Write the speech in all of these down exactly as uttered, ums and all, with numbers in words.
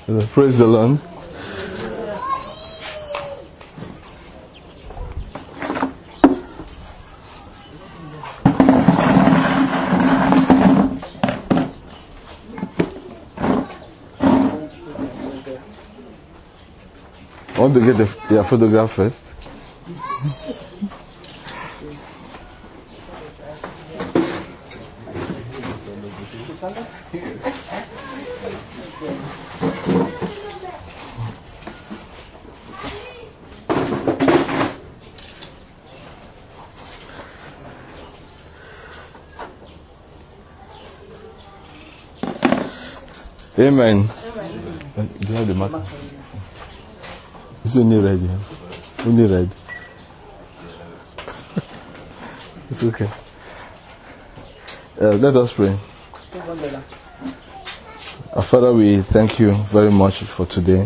Praise the Lord. I want to get the, your photograph first. Amen. Amen. Do you have the marker? It's only red, yeah. Only red. It's okay. Uh, let us pray. Our Father, we thank you very much for today.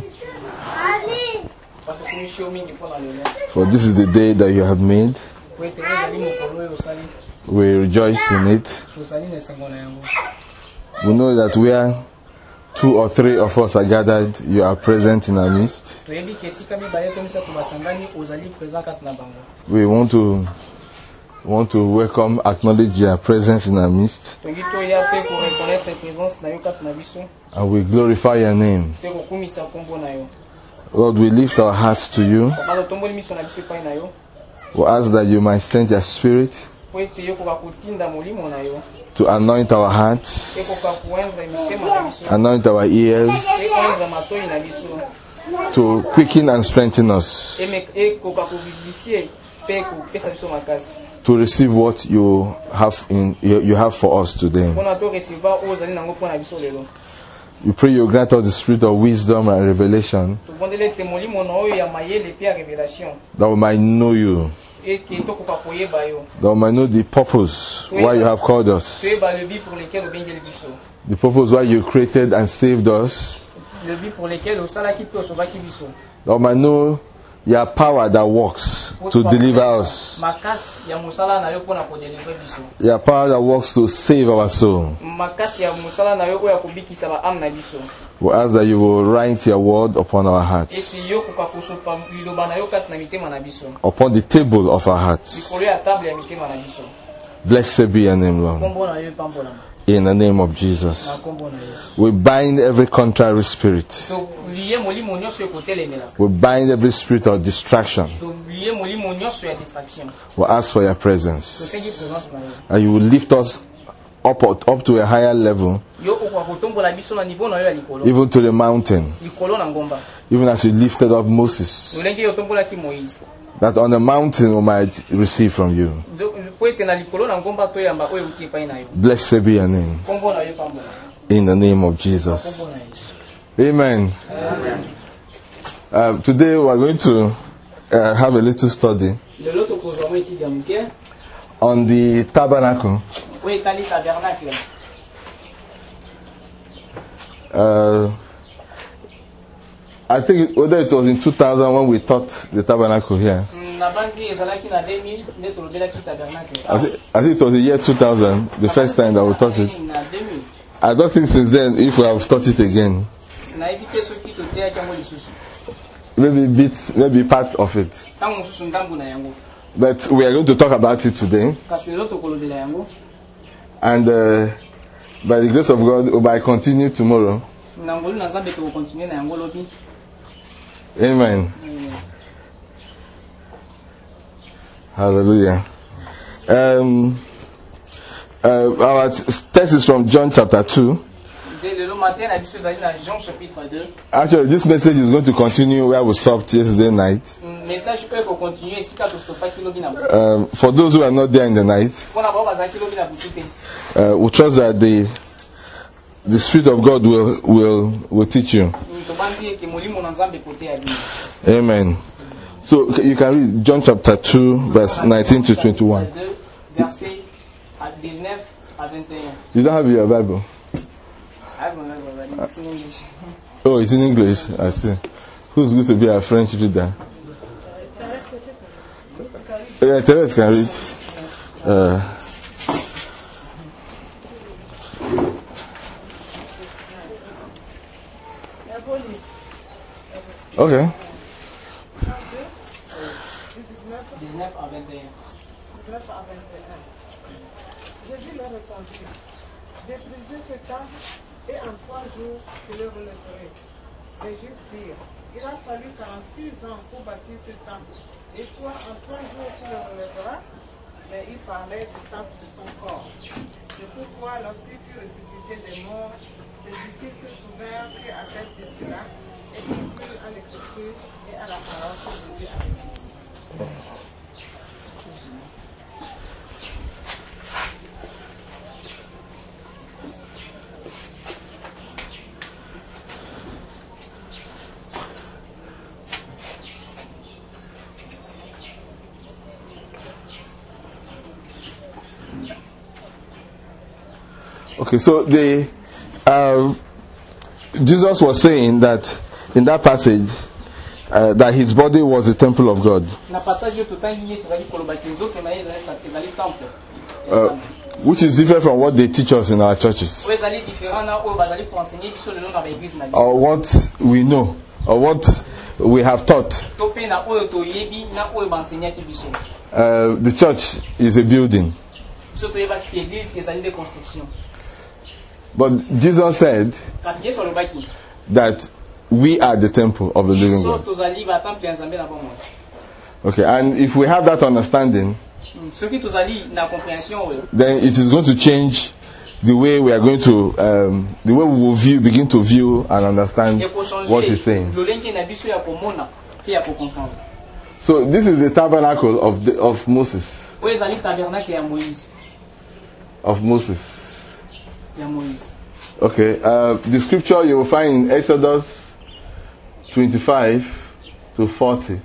For this is the day that you have made. We rejoice in it. We know that we are two or three of us are gathered, you are present in our midst. We want to want to welcome, acknowledge your presence in our midst. And we glorify your name. Lord, we lift our hearts to you. We ask that you might send your Spirit to anoint our hearts, anoint our ears, to quicken and strengthen us, to receive what you have in you, you have for us today. We pray you grant us the spirit of wisdom and revelation, that we might know you, that we might know the purpose why you have called us, the purpose why you created and saved us, that we might know your power that works to deliver us, your power that works to save our soul. We ask that you will write your word upon our hearts, upon the table of our hearts. Blessed be your name, Lord. In the name of Jesus, we bind every contrary spirit. We bind every spirit of distraction. We ask for your presence, and you will lift us up, up to a higher level, even to the mountain, even as you lifted up Moses, that on the mountain we might receive from you. Blessed be your name. In the name of Jesus. Amen. Amen. Uh, today we are going to uh, have a little study on the tabernacle. Uh, I think whether it was in two thousand when we taught the tabernacle here. I think, I think it was the year two thousand, the first time that we taught it. I don't think since then if we have taught it again. Maybe bits, maybe part of it. But we are going to talk about it today. And uh, by the grace of God, we might continue tomorrow. Amen. Amen. Hallelujah. Um, uh, our text is from John chapter two. Actually, this message is going to continue where we stopped yesterday night. Um, for those who are not there in the night, uh, we trust that the the Spirit of God will will will teach you. Amen. So you can read John chapter two, verse nineteen to twenty-one. You don't have your Bible? I have my Bible, but it's in English. Oh, it's in English. I see. Who's going to be a French reader? Yeah, Therese can read. Uh, Okay. dix-neuf à vingt et un. Je dis leur répondit, déprisez ce temple et en trois jours je le relèverai. Les Juifs dirent, il a fallu quarante-six ans pour bâtir ce temple, et toi en trois jours tu le relèveras. Mais il parlait du temple de son corps. C'est pourquoi lorsqu'il fut ressuscité des morts, ses disciples se souvinrent qu'à tête de cela, et qu'ils crurent à l'écriture et à la parole que Jésus avait dite. Okay, so the uh, Jesus was saying that in that passage uh, that his body was the temple of God, uh, which is different from what they teach us in our churches, or what we know, or what we have taught. Uh, the church is a building. But Jesus said that we are the temple of the living God. Okay, and if we have that understanding, then it is going to change the way we are going to, um, the way we will view, begin to view and understand what he's saying. So this is the tabernacle of the, of Moses. Of Moses. Okay, uh, the scripture you will find in Exodus twenty-five to forty.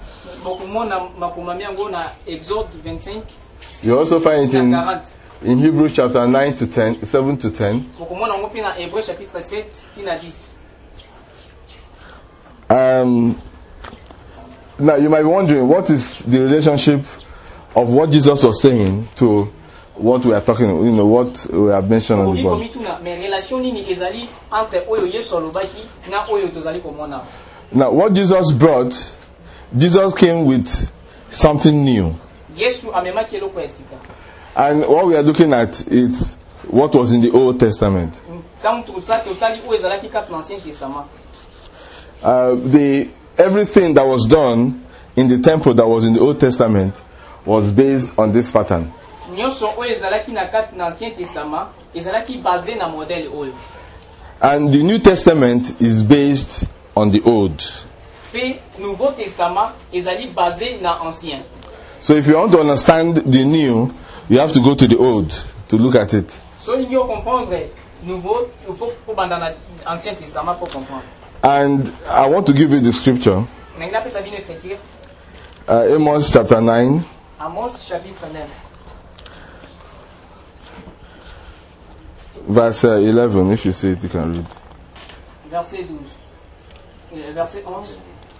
You also find it in, in Hebrews chapter nine to ten, seven to ten. Um, now you might be wondering, what is the relationship of what Jesus was saying to what we are talking, you know, what we have mentioned on the board. Now, what Jesus brought, Jesus came with something new. And what we are looking at is what was in the Old Testament. Uh, the everything that was done in the temple that was in the Old Testament was based on this pattern. And the New Testament is based on the Old. So if you want to understand the New, you have to go to the Old to look at it. And I want to give you the scripture. Uh, Amos chapter nine. Verse uh, eleven, if you see it, you can read. Verset douze. Euh, verset onze.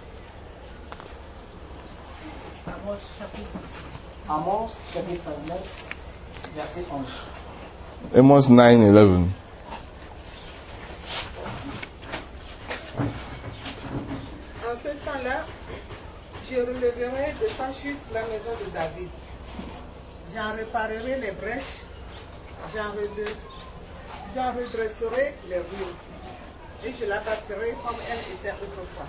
Amos chapitre. Amos chapitre neuf, verset onze. Amos nine eleven. En ce temps-là, je relèverai de sa chute la maison de David. J'en réparerai les brèches. J'en redresserai J'en redresserai les rues et je la bâtirai comme elle était autrefois.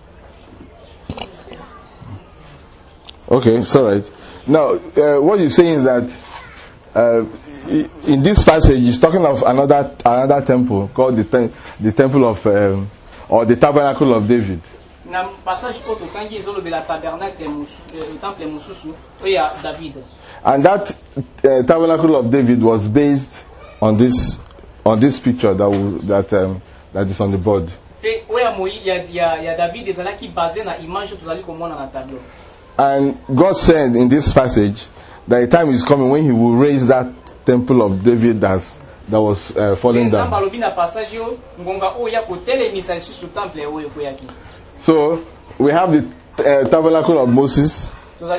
Okay, it's all right. Now, uh, what you're saying is that uh, in this passage, he's talking of another another temple called the tem- the temple of um, or the tabernacle of David. And that uh, tabernacle of David was based on this. On this picture that will, that um, that is on the board. And God said in this passage that a time is coming when He will raise that temple of David that's, that was uh, falling down. So we have the uh, tabernacle of Moses,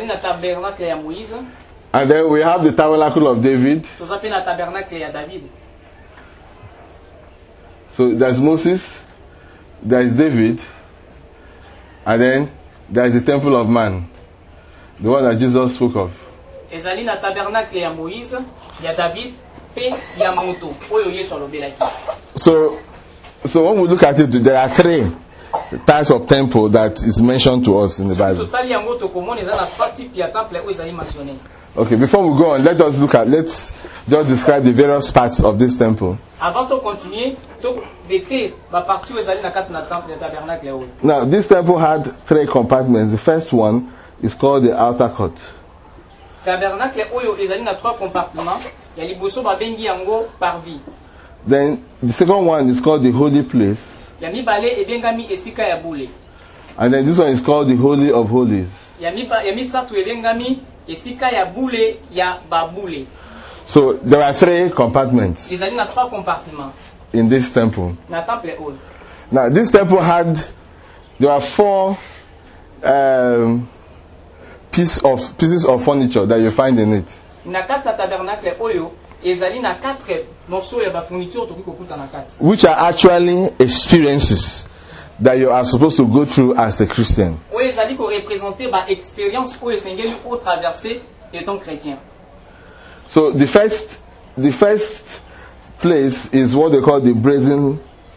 and then we have the tabernacle of David. So there's Moses, there is David, and then there is the temple of man, the one that Jesus spoke of. ezali na tabernacle ya Moïse, ya David, pe ya moto oyo Yesu alobelaki. So, so when we look at it, there are three types of temple that is mentioned to us in the Bible. Totali yango tokomona eza na trois types ya temple oyo ezali mentionné. Okay, before we go on, let us look at, let's just describe the various parts of this temple. Avant de continuer, to décrire ba partie ezali na kati na temple ya tabernacle oyo. Now, this temple had three compartments. The first one is called the outer court. Tabernacle oyo ezali na trois compartiments, ya liboso ba bengi yango parvis. Then the second one is called the holy place. Ya mibale ebengami esika ya bule. And then this one is called the holy of holies. Ya miba ya misatu ebengami esika ya bule ya babule. So there are three compartments Ezali na trois compartiments in this temple. na temple oyo. Now this temple had, there are four um, piece of pieces of furniture that you find in it. Na kati ya tabernacle oyo ezali na quatre morceaux ya ba fourniture toki kokuta na kati. Which are actually experiences that you are supposed to go through as a Christian. Oyo ezali ko représenter ba expérience oyo esengeli o traverser étant chrétien. So the first, the first place is what they call the brazen,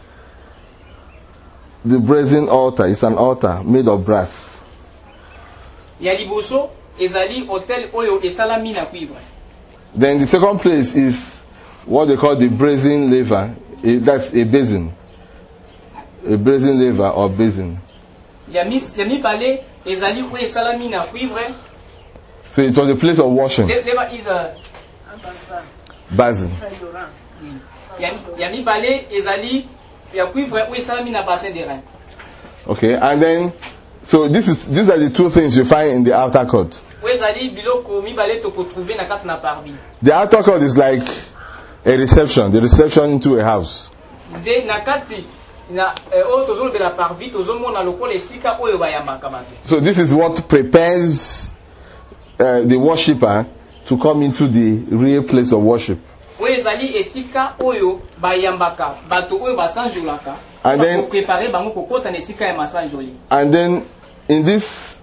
the brazen altar. It's an altar made of brass. Ya liboso ezali hôtel oyo esalami na cuivre. Then the second place is what they call the brazen laver. Eh, That's a basin, a brazen laver or basin. Ya mis ya mibale ezali oyo esalami na cuivre. So it was a place of washing. Le- Leva is a Basin. ya ya mibale ezali ya cuivre oyo esalami na bassin de rein. Okay, and then so this is these are the two things you find in the outer court. Oyo ezali biloko mibale toko trouver na kati na parvis. The outer court is like a reception, the reception into a house. De na kati na eh, oyo tozolobela parvis tozomona lokola esika oyo bayambaka bato. So this is what prepares uh, the worshipper to come into the real place of worship. Oyo ezali esika oyo bayambaka bato oyo basanjolaka. And then- Bako prepare bango kokota na esika ya masanjoli. And then in this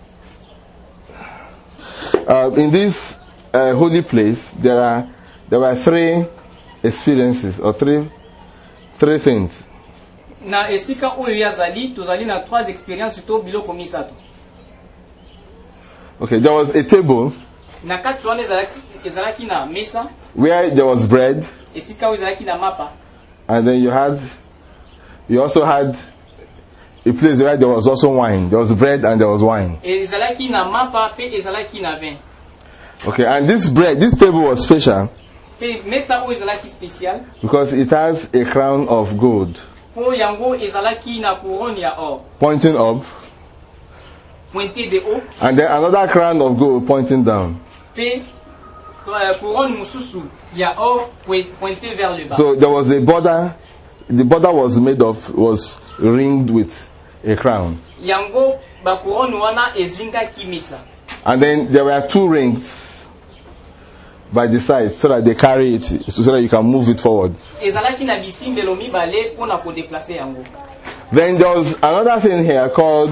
uh, in this uh, holy place, there are there are three experiences or three three things. Na esika oyo yazali tozali na trois expériences to biloko misato. Okay, there was a table Na kati wana ezalaki ezalaki na mesa, where there was bread, esika oyo ezalaki na mapa. and then you had you also had a place where there was also wine. There was bread and there was wine. Ezalaki na mapa pe ezalaki na vin. Okay, and this bread, this table was special Pe mesa oyo ezalaki spécial. because it has a crown of gold Po yango ezalaki na couronne ya or, pointing up, pointé de haut, and then another crown of gold pointing down. pe euh, couronne mususu ya or poi- pointé vers le bas. So there was a border. The border was made of was ringed with a crown, Yango ba couronne wana ezingaki mesa. and then there were two rings by the sides so that they carry it, so that you can move it forward. Ezalaki na bisimbelo mibale pona ko déplacer yango. Then there was another thing here called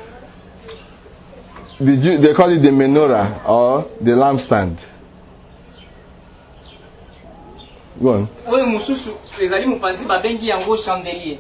the Jew- they call it the menorah or the lampstand. Go on. Oyo mususu ezali mopanzi babengi yango chandelier.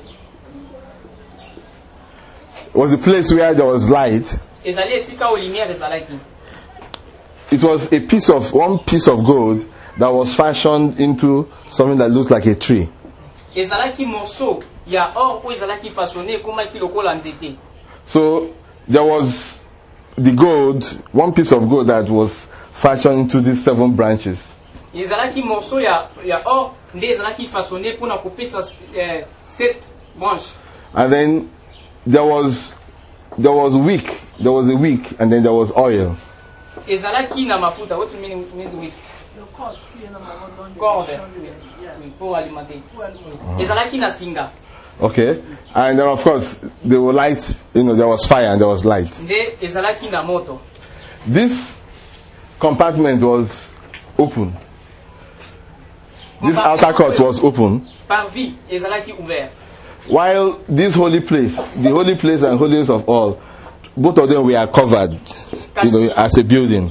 It was a place where there was light. Ezali esika o lumière ezalaki. It was a piece of one piece of gold that was fashioned into something that looked like a tree. Ezalaki morceau ya or oyo ezalaki façonné ekomaki lokola nzete. So there was the gold, one piece of gold that was fashioned into these seven branches. Ezalaki morceau ya ya or nde ezalaki façonné pona kopesa eh, sept branches. And then there was there was wick, there was a wick, and then there was oil. Ezalaki na mafuta. What you mean means with Le corps qui est normalement dans corde? Yeah. Oui, pour alimenter. Ezalaki na singa. Okay, and then of course there were light. You know, there was fire and there was light. Nde ezalaki na moto. This compartment was open. This outer court was open. Parvis ezalaki ouvert. while this holy place, the holy place and holiest of all, both of them were covered, you know, as a building.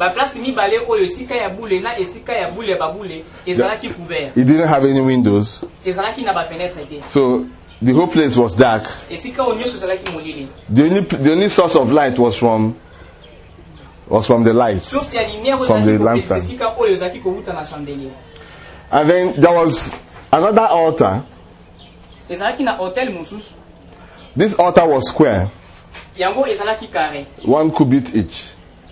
It didn't have any windows. So the whole place was dark. The only the only source of light was from was from the light, from the lampstand. And then there was another altar. This altar was square, one cubit each,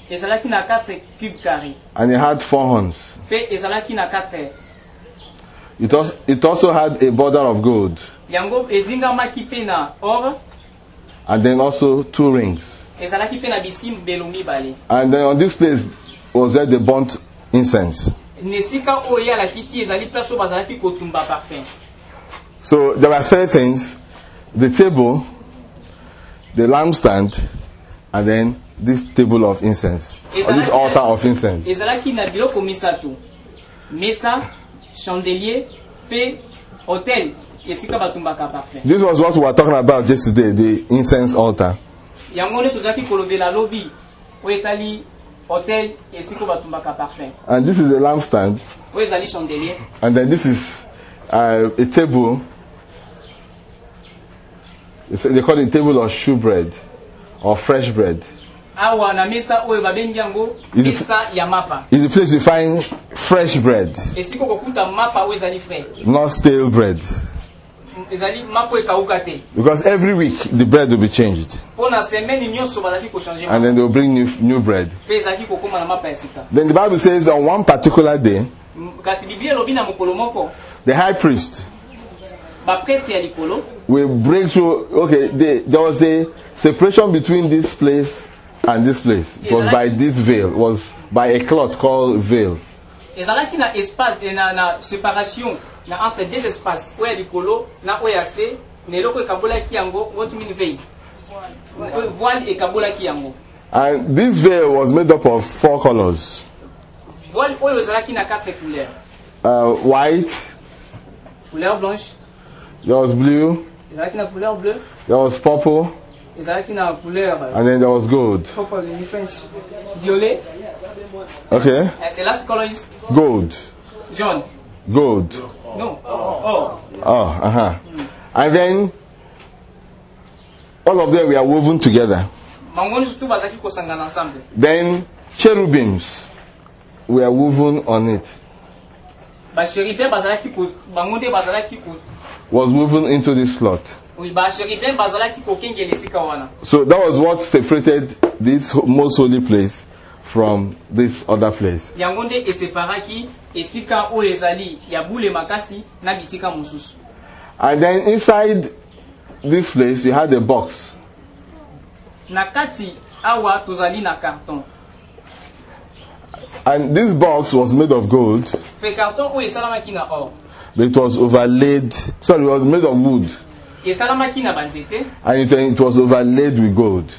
and it had four horns. It also, it also had a border of gold, and then also two rings. And then on this place was where they burnt incense. So there were three things: the table, the lampstand, and then this table of incense, or this altar of incense. This was what we were talking about yesterday, the incense altar. And this is the lampstand. And then this is uh, a table. It's, they call it table of shewbread or fresh bread. It's the place you find fresh bread, not stale bread. Because every week the bread will be changed, and then they will bring new, new bread. Then the Bible says on one particular day, the high priest will break through. Okay, they, there was a separation between this place and this place. It was by this veil. It was by a cloth called veil. Entre deux espaces, où est le colo, na où est assez, ne loko kabola kiango, what mean veil? Voile et kabola kiango. And this veil was made up of four colors. Voile oyo zalaki na quatre couleurs. Uh, white. Couleur blanche. There was blue. Zalaki na couleur bleu. There was purple. Zalaki na couleur. And then there was gold. Purple in French. Violet. Okay. And the last color is gold. Jaune. Gold. No. Oh. Oh, uh-huh. Mm. And then all of them were woven together. Then cherubims were woven on it. Was woven into this slot. So that was what separated this most holy place from this other place. And then inside this place you had a box. And this box was made of gold. But it was overlaid. Sorry, it was made of wood. And it, it was overlaid with gold.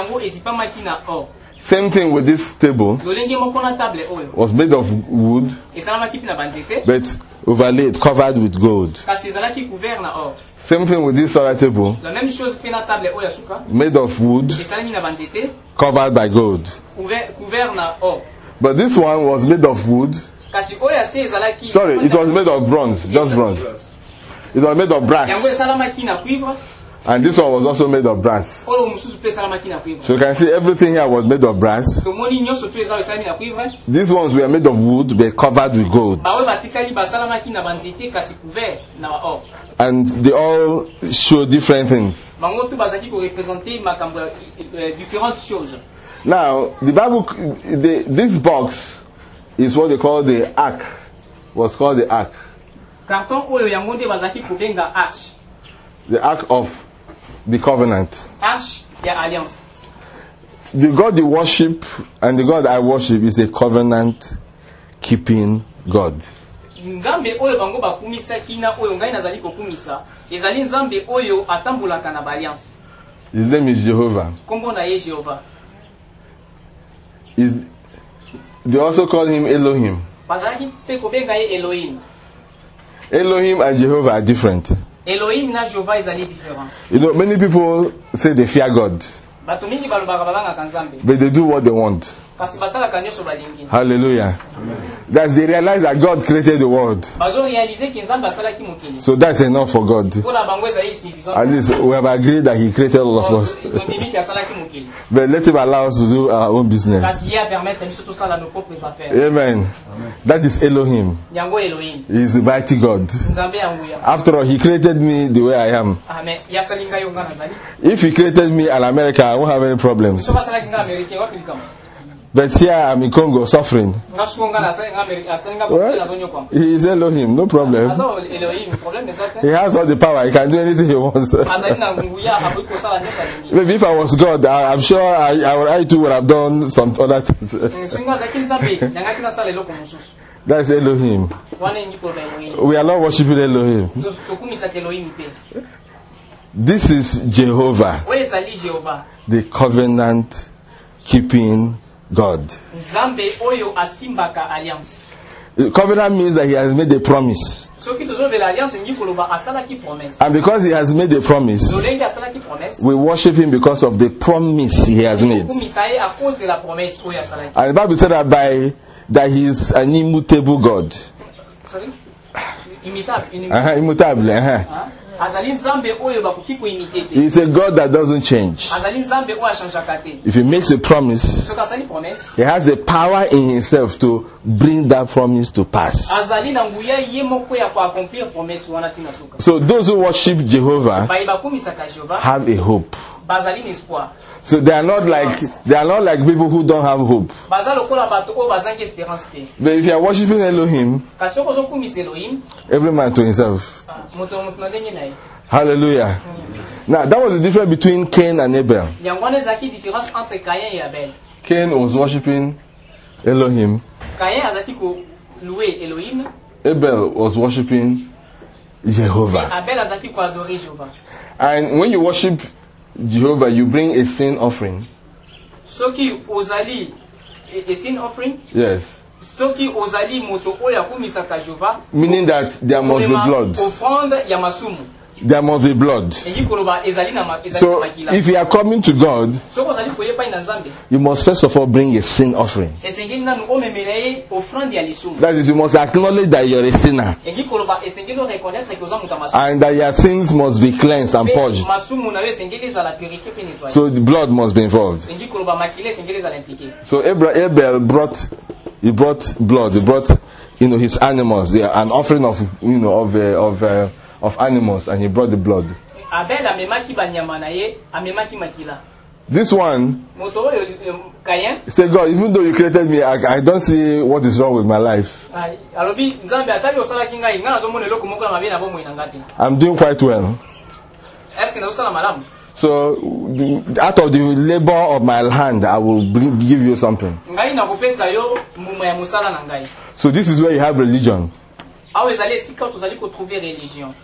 Same thing with this table. Was made of wood, but overlaid, covered with gold. Same thing with this other table. Made of wood, covered by gold. But this one was made of wood. Sorry, it was made of bronze, just bronze. It was made of brass. And this one was also made of brass. So you can see everything here was made of brass. These ones were made of wood, but covered with gold. And they all show different things. Now, the Bible, the, this box is what they call the ark. Was called the ark. The ark of the covenant. The God you worship and the God I worship is a covenant keeping God. His name is Jehovah. Is, they also call him Elohim. Elohim and Jehovah are different. Elohim na Jéhovah ezali différent. You know, many people say they fear God, Bato mingi balobaka babangaka Nzambe. but they do what they want. Kasi basalaka nyonso balingi. Hallelujah. That's they realize that God created the world. Bazo réaliser que Nzambe asalaki mokili. So that's enough for God. Pona bango ezali suffisant. At least we have agreed that He created all of us. Tondimi ki asalaki mokili. But let Him allow us to do our own business. Kasi ya permettre biso to sala nos propres affaires. Amen. That is Elohim. Yango Elohim. He is the mighty God. Nzambe yanguya. After all, He created me the way I am. Amen. Ya salinga yo ngana zali. If He created me in America, I won't have any problems. So basalaki nga America wapi likama. But here I'm in Congo suffering. Ngasukonga na America asalinga kwa Well, zonyo kwa. He is Elohim, no problem. Azo Elohim problème est ça. He has all the power. He can do anything He wants. Azali na nguya abuko sala nyosha lingi. Maybe if I was God, I, I'm sure I, I, I too would have done some other things. Swinga zaki Nzambe nyangaki na sala eloko mususu. That's Elohim. Wana ngi problème Elohim. We are not worshiping Elohim. Tokumisa Elohim te. This is Jehovah, Oyo ezali Jéhovah. the covenant keeping God. Nzambe oyo asimbaka alliance. The covenant means that He has made a promise. Soki tozovela alliance ngi koloba asalaki promesse. And because He has made a promise, Lolenge asalaki promesse. we worship Him because of the promise He has made. Tokumisa ye à cause de la promesse oyo asalaki. And the Bible said that by that He is an immutable God. Sorry? Imitable. Uh-huh, immutable. Uh-huh. Azali Nzambe oyo bakoki ko imiter te. He is a God that doesn't change. Azali Nzambe oyo achangeaka te. If He makes a promise, Soki asali promesse. He has the power in Himself to bring that promise to pass. Azali na nguya ye moko ya ko accomplir promesse wana tina suka. So those who worship Jehovah Ba bakumisaka Jéhovah. have a hope. Bazali espoir. So they are not like they are not like people who don't have hope. Bazali lokola bato oyo bazangi espérance te. But if you are worshiping Elohim, Kasi oko zokumisa Elohim, every man to himself. moto moto na ndenge na ye. Hallelujah. Now that was the difference between Cain and Abel. Yango wana ezaki différence entre Caïn et Abel. Cain was worshiping Elohim. Caïn azaki ko louer Elohim. Abel was worshiping Jehovah. Abel azaki ko adorer Jéhovah. And when you worship Jehovah, you bring a sin offering. Soki ozali a sin offering. Yes. Soki ozali moto oyo akumisaka Jéhovah. Meaning that there must be blood. Offrande ya masumu. There must be blood. Engi koloba ezali na ezali So makila. if you are coming to God, Soko ozali koyepa ina Nzambe. you must first of all bring a sin offering. Esengeli nanu omemela ye offrande ya lisumu. That is, you must acknowledge that you're a sinner. Engi koloba esengeli o reconnaître que oza moto masumu. And that your sins must be cleansed and purged. Masumu na yo esengeli ezala purifié pe nettoyé. So the blood must be involved. Engi koloba makila esengeli ezala impliqué. So Abel, Abel brought, he brought blood. He brought, you know, his animals. They are an offering of, you know, of uh, of uh, of animals, and he brought the blood. Abel amemaki banyama na ye, amemaki makila. This one, Moto oyo Caïn. say, God, even though you created me, I, I don't see what is wrong with my life. Alobi Nzambe atali osalaki ngai ngana zomona eloko moko na mabe na bomoi na ngati. I'm doing quite well. Est-ce que nazosala malamu? So, the, out of the labor of my hand, I will bring, give you something. Ngai nakopesa yo mbuma ya musala na ngai. So this is where you have religion. Awo ezali esika tozali ko trouver religion.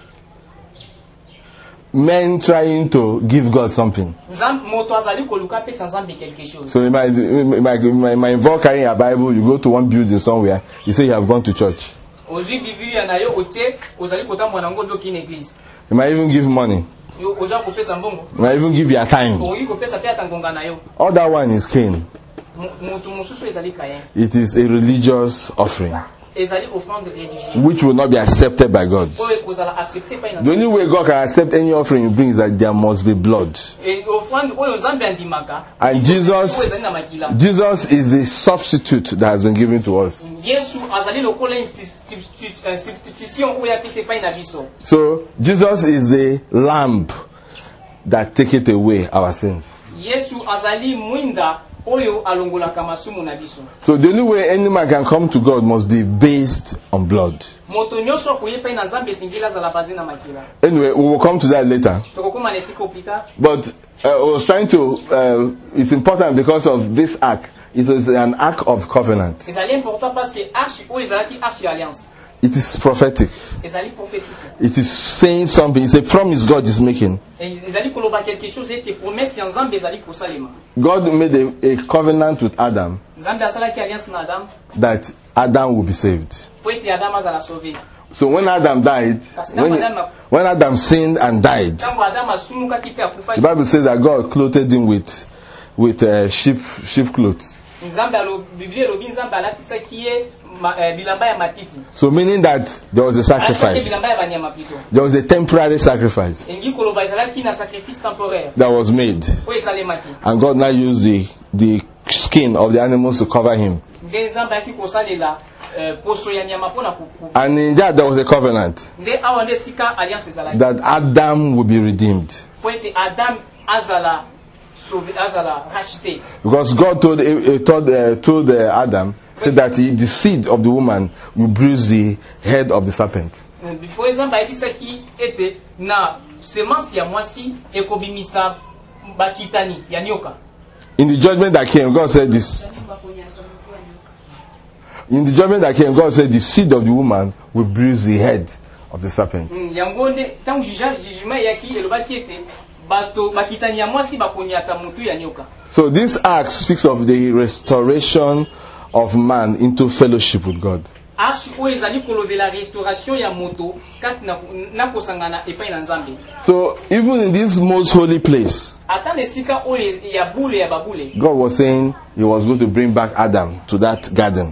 Men trying to give God something. Nzambe moto azali koluka pesa Nzambe quelque chose. So you might, you might, you might, you might involve carrying a Bible, you go to one building somewhere, you say you have gone to church. Ozwi Biblia na yo otie, ozali kotambwa na ngo doki na église. You might even give money. Yo ozwa kopesa mbongo. You might even give your time. Oyi kopesa pe atangonga na yo. All that one is Cain. Moto mususu ezali Caïn. It is a religious offering, Ezali offrande religieuse. which will not be accepted by God. Oyo kozala accepté pa ina. The only way God can accept any offering you bring is that there must be blood. Et offrande oyo Nzambe andimaka. And Jesus, Oyo ezali na makila. Jesus is the substitute that has been given to us. Yesu azali lokola substitution oyo apesi pa ina biso. So Jesus is the lamb that taketh away our sins. Yesu azali mwinda oyo alongolaka masumu na biso. So the only way any man can come to God must be based on blood. Moto nyonso koyepa ina Nzambe singila azala basé na makila. Anyway, we will come to that later. Tokokoma na siko plus tard. But uh, I was trying to, uh, it's important because of this ark. It was an ark of covenant. Ezali important parce que arche oyo ezalaki arche alliance. It is prophetic. Ezali prophétique. It is saying something. It's a promise God is making. Ezali koloba quelque chose et promesse ya Nzambe ezali kosalema. God made a, a covenant with Adam Nzambe asalaki alliance na Adam that Adam will be saved. po ete Adam azala sauvé. So when Adam died, when, when Adam sinned and died, the Bible says that God clothed him with with uh, sheep sheep clothes. So meaning that there was a sacrifice. There was a temporary sacrifice that was made, and God now used the the skin of the animals to cover him. And in that there was a covenant that Adam would be redeemed. Because God told uh, told, uh, told uh, Adam, said that he, the seed of the woman will bruise the head of the serpent. In the judgment that came, God said this. In the judgment that came, God said the seed of the woman will bruise the head of the serpent. So this act speaks of the restoration of man into fellowship with God. So even in this most holy place, God was saying he was going to bring back Adam to that garden.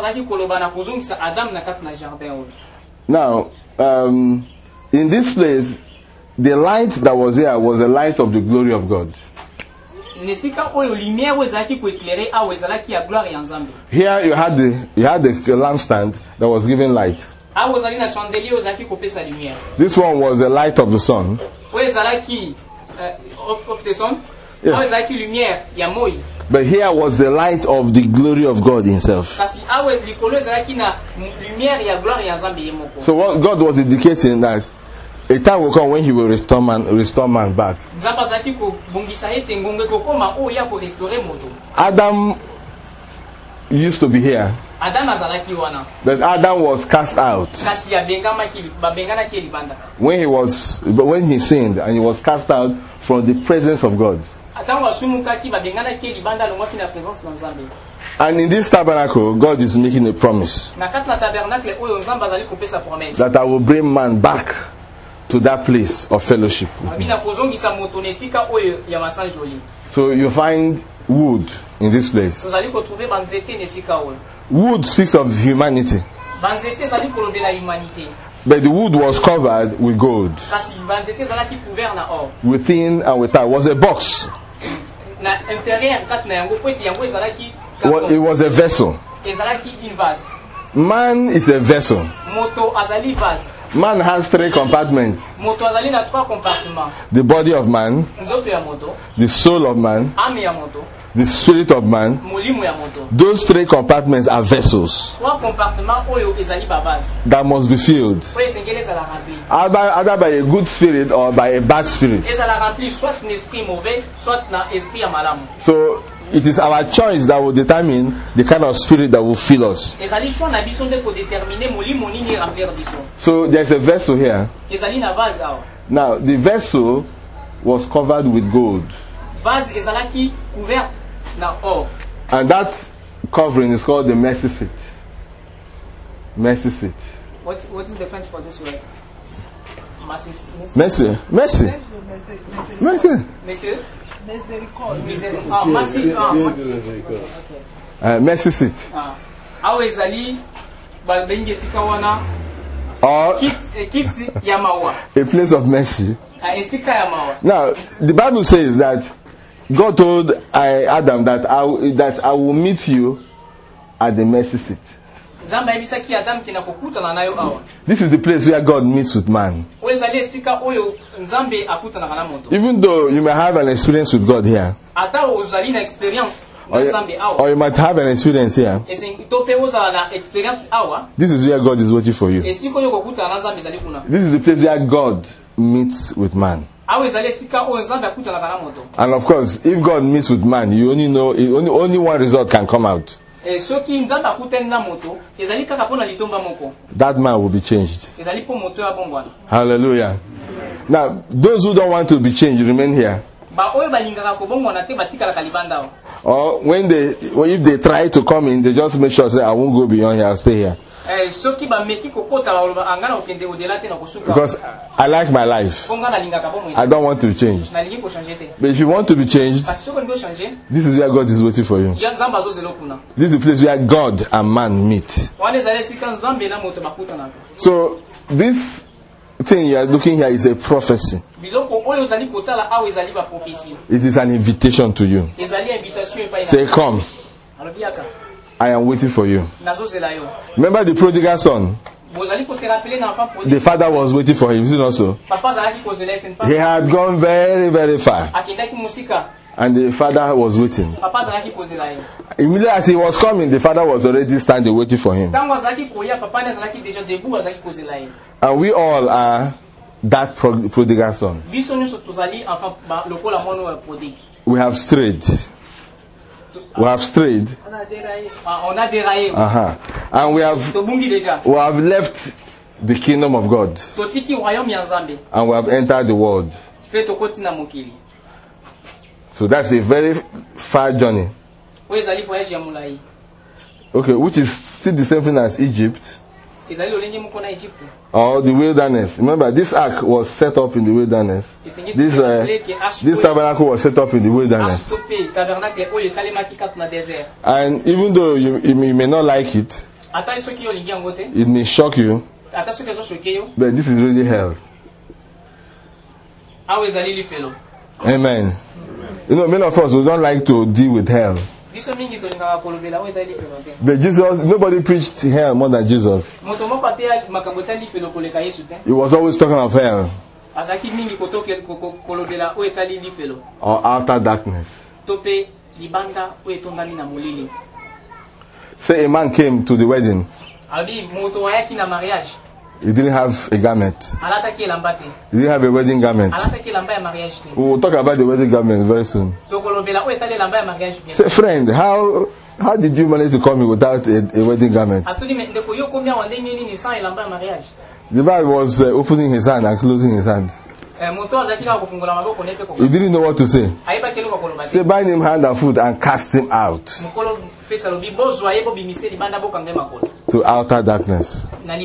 Now, um, in this place, the light that was here was the light of the glory of God. Here you had the you had the lampstand that was giving light. This one was the light of the sun. Yes. But here was the light of the glory of God himself. So what God was indicating that a time will come when he will restore man, restore man back. Adam used to be here, but Adam was cast out when he was when he sinned, and he was cast out from the presence of God. And in this tabernacle, God is making a promise that I will bring man back to that place of fellowship. So you find wood in this place. Wood speaks of humanity, but the wood was covered with gold. Within and without was a box. Well, it was a vessel. Man is a vessel. Man has three compartments: the body of man, the soul of man, the spirit of man. Those three compartments are vessels that must be filled, either, either by a good spirit or by a bad spirit. So it is our choice that will determine the kind of spirit that will fill us. So there's a vessel here. Now the vessel was covered with gold, and that covering is called the mercy seat. Mercy seat. What, what is the French for this word? Mercy. Mercy. Mercy. Mercy. Monsieur? Uh, mercy seat. Or a place of mercy. Now, the Bible says that God told uh, Adam that I, that I will meet you at the mercy seat. This is the place where God meets with man. Even though you may have an experience with God here, or you, or you might have an experience here, this is where God is waiting for you. This is the place where God meets with man. And of course, if God meets with man, you only know only, only one result can come out. That man will be changed. Hallelujah. Now, those who don't want to be changed, remain here. Ba oyo balingaka kobongwana te batikala kalibanda. Or when they, if they try to come in, they just make sure say I won't go beyond here, I'll stay here. Eh soki ba meki kokota ba angana okende odela te na kosuka. Because I like my life. I don't want to change. But if you want to be changed, this is where God is waiting for you. This is the place where God and man meet. So this thing you are looking here is a prophecy. It is an invitation to you. Say, come. I am waiting for you. Remember the prodigal son? The father was waiting for him, is it also? He had gone very, very far. And the father was waiting. Immediately as he was coming, the father was already standing waiting for him. And we all are that prodigal son. We have strayed. We have strayed. Uh-huh. And we have, we have left the kingdom of God. And we have entered the world. So that's a very far journey. Okay, which is still the same thing as Egypt. Or the wilderness. Remember, this ark was set up in the wilderness. This uh, this tabernacle was set up in the wilderness. And even though you, you may not like it, it may shock you, but this is really hell. Amen. You know, many of us we don't like to deal with hell. But Jesus, nobody preached hell more than Jesus. He was always talking of hell. Or outer darkness. Say a man came to the wedding. He didn't have a garment. He didn't have a wedding garment. We will talk about the wedding garment very soon. Say, friend, how how did you manage to come here without a, a wedding garment? The man was uh, opening his hand and closing his hand. He didn't know what to say. Say, bind him hand and foot and cast him out to outer darkness.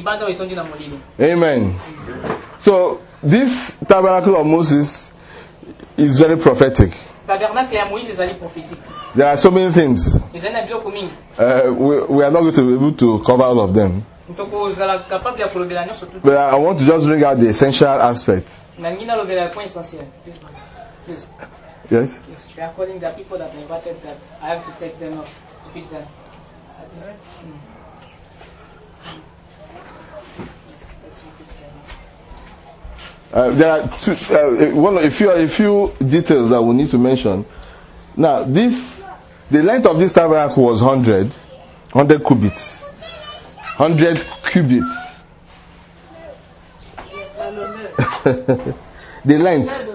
Amen. So this tabernacle of Moses is very prophetic. There are so many things. Uh, we, we are not going to be able to cover all of them. But I want to just bring out the essential aspects. Yes? According to the people that invited, that I have to take them up to feed them. Uh, there are two, uh, one, a few, a few details that we need to mention. Now, this, the length of this tabernacle was one hundred, one hundred cubits, one hundred cubits. The length.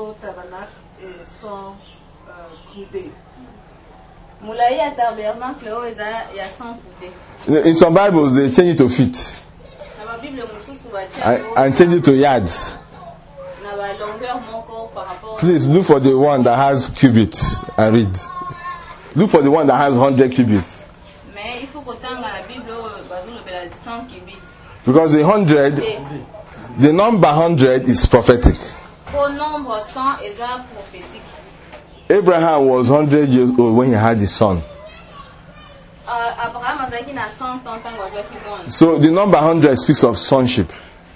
In some Bibles, they change it to feet and, and change it to yards. Please look for the one that has cubits and read. Look for the one that has one hundred cubits. Because the one hundred, the number one hundred is prophetic. Abraham was one hundred years old when he had his son. So the number one hundred speaks of sonship.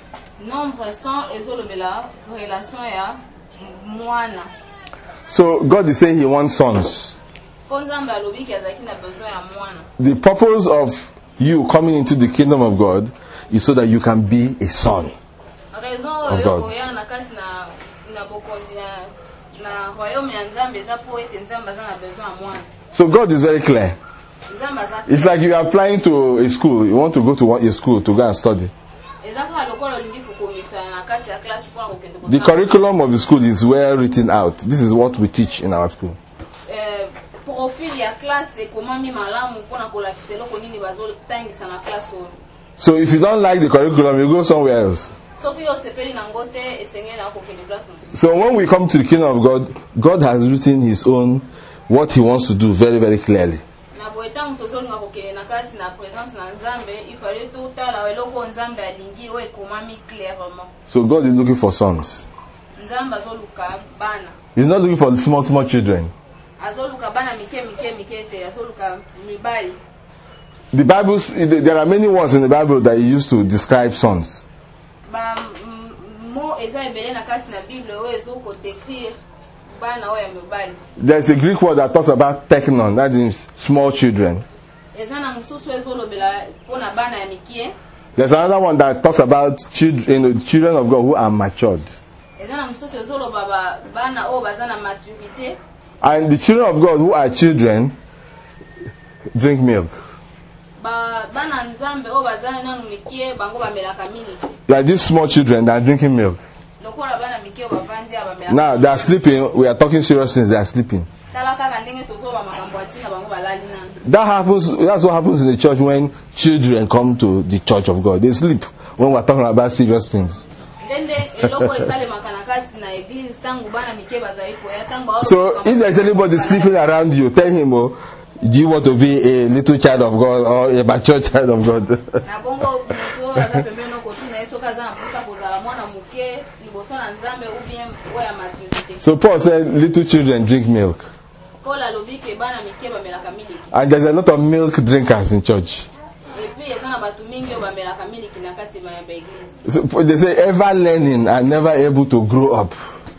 So God is saying he wants sons. The purpose of you coming into the kingdom of God is so that you can be a son of God. So God is very clear. It's like you are applying to a school. You want to go to a school to go and study. The curriculum of the school is well written out. This is what we teach in our school. So if you don't like the curriculum, you go somewhere else. So when we come to the kingdom of God, God has written His own, what He wants to do very, very clearly. So God is looking for sons. He's not looking for small, small children. The Bible, there are many words in the Bible that He used to describe sons. There's a Greek word that talks about teknon, that is small children. There's another one that talks about children, you know, children of God who are matured. And the children of God who are children drink milk. Like these small children that are drinking milk. Now they are sleeping. We are talking serious things. They are sleeping. That happens. That's what happens in the church when children come to the church of God. They sleep when we are talking about serious things. So if there's anybody sleeping around you, tell him, oh, do you want to be a little child of God or a mature child of God? So Paul said, little children drink milk. And there's a lot of milk drinkers in church. So they say ever learning and never able to grow up.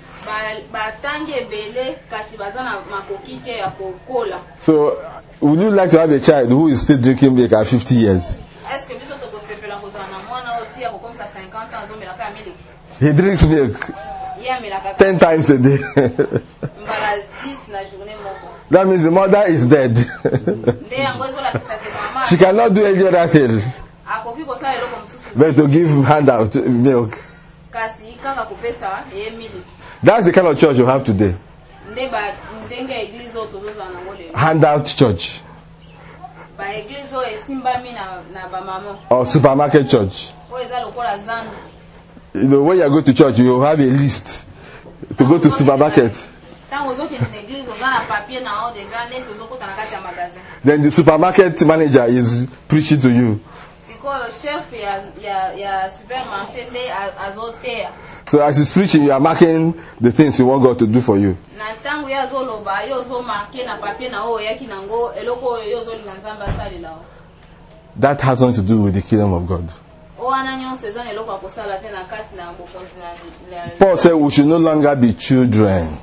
So would you like to have a child who is still drinking milk at fifty years? He drinks milk ten times a day. That means the mother is dead. She cannot do any other thing but to give handout milk. That's the kind of church you have today. Handout church. Or supermarket church. You know, when you go to church, you have a list to go to supermarket. Then the supermarket manager is preaching to you. So as he's preaching, you are marking the things you want God to do for you. That has nothing to do with the kingdom of God. Paul said we should no longer be children,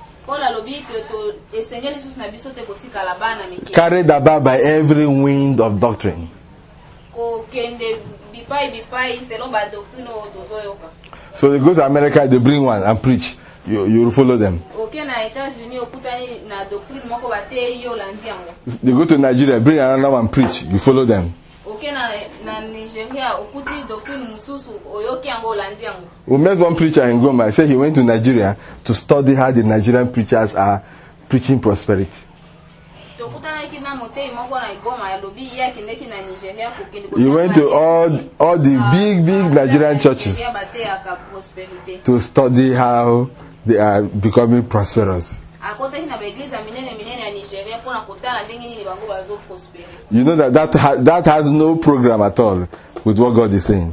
carried about by every wind of doctrine. So they go to America, they bring one and preach. You you follow them. They go to Nigeria, bring another one, preach. You follow them. We met one preacher in Goma. I said he went to Nigeria to study how the Nigerian preachers are preaching prosperity. He went to all all the big big Nigerian churches to study how they are becoming prosperous. You know that that, ha- that has no program at all with what God is saying.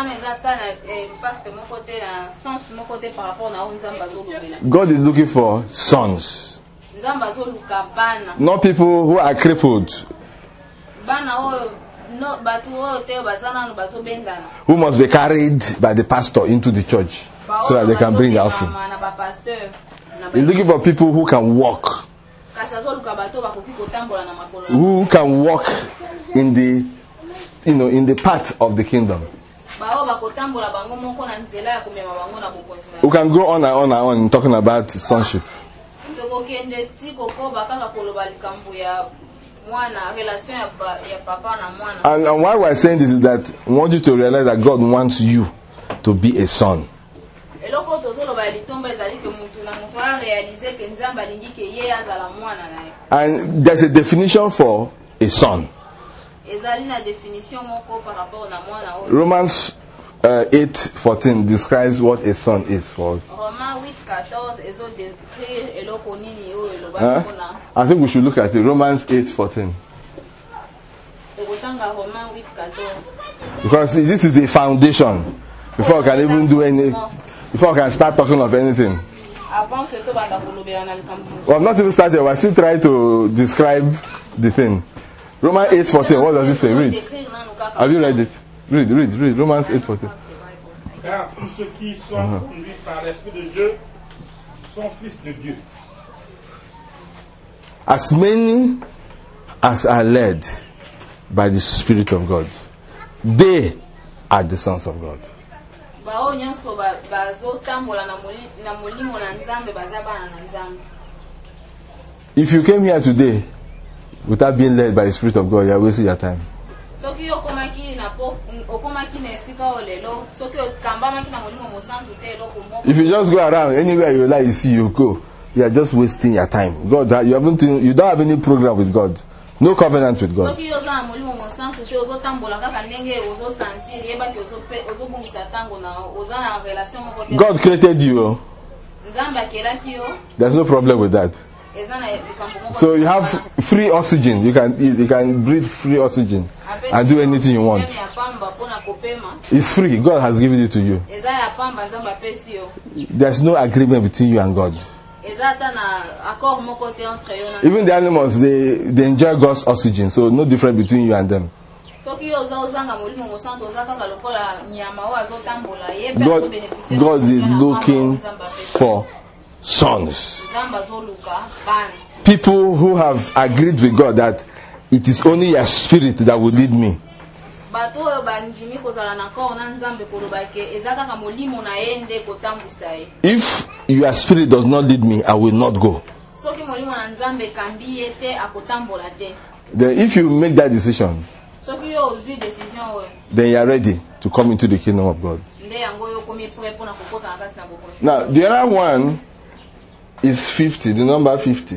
God is looking for sons, not people who are crippled, who must be carried by the pastor into the church so that they can bring the offering. He's looking for people who can walk, who can walk in the, you know, in the path of the kingdom, who can go on and on and on talking about sonship. And, and why we're saying this is that I want you to realize that God wants you to be a son. And there's a definition for a son. Romans uh, eight fourteen describes what a son is for us. Huh? I think we should look at it. Romans eight fourteen. Because see, this is the foundation before I can even do any, before I can start talking of anything. Well, I'm not even started. I still try to describe the thing. Romans eight fourteen. What does it say? Read. Have you read it? Read, read, read. Romans eight fourteen. Car tous ceux qui sont conduits par l'Esprit de Dieu sont fils de Dieu. As many as are led by the Spirit of God, they are the sons of God. If you came here today without being led by the Spirit of God, you are wasting your time. If you just go around anywhere you like, you see, you go, you are just wasting your time. God, you haven't, you don't have any program with God, no covenant with God. God created you. There's no problem with that. So you have free oxygen. You can you can breathe free oxygen and do anything you want. It's free. God has given it to you. There's no agreement between you and God. Even the animals, they, they enjoy God's oxygen, so no difference between you and them. God, God is looking for sons. People who have agreed with God that it is only your spirit that will lead me. If your spirit does not lead me, I will not go. Then if you make that decision, then you are ready to come into the kingdom of God. Now, the other one is fifty, the number fifty.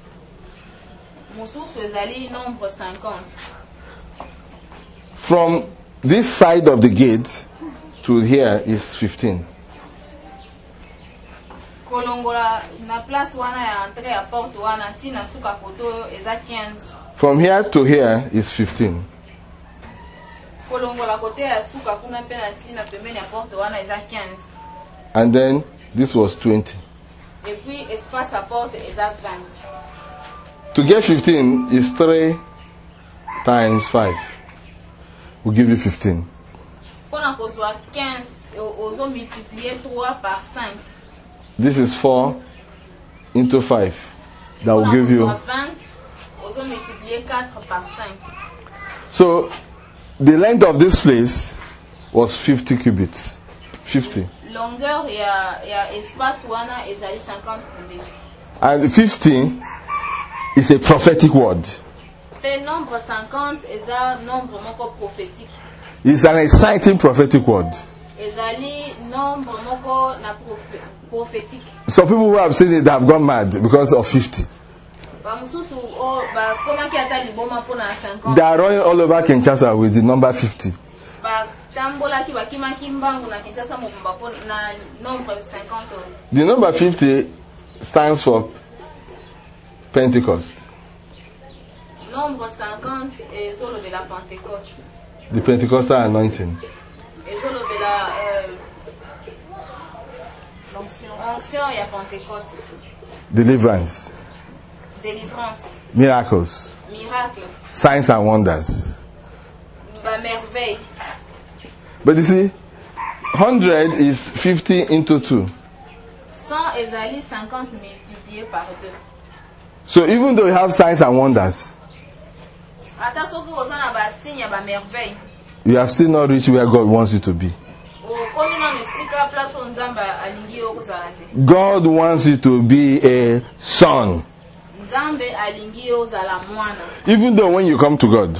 From this side of the gate to here is fifteen. From here to here is fifteen. And then this was twenty. To get fifteen is three times five. We'll give you fifteen. This is four into five. That will give you. So the length of this place was fifty cubits. fifty. And fifty is a prophetic word. It's an exciting prophetic word. Some people who have seen it have gone mad because of fifty. They are running all over Kinshasa with the number fifty. The number fifty stands for Pentecost. The Pentecostal anointing. Deliverance. Délivrance. Miracles. Miracle. Signs and wonders. Merveille. But you see, one hundred is fifty into two. cent ezali cinquante multiplié par deux. So even though you have signs and wonders, you have still not reached where God wants you to be. God wants you to be a son. Even though when you come to God,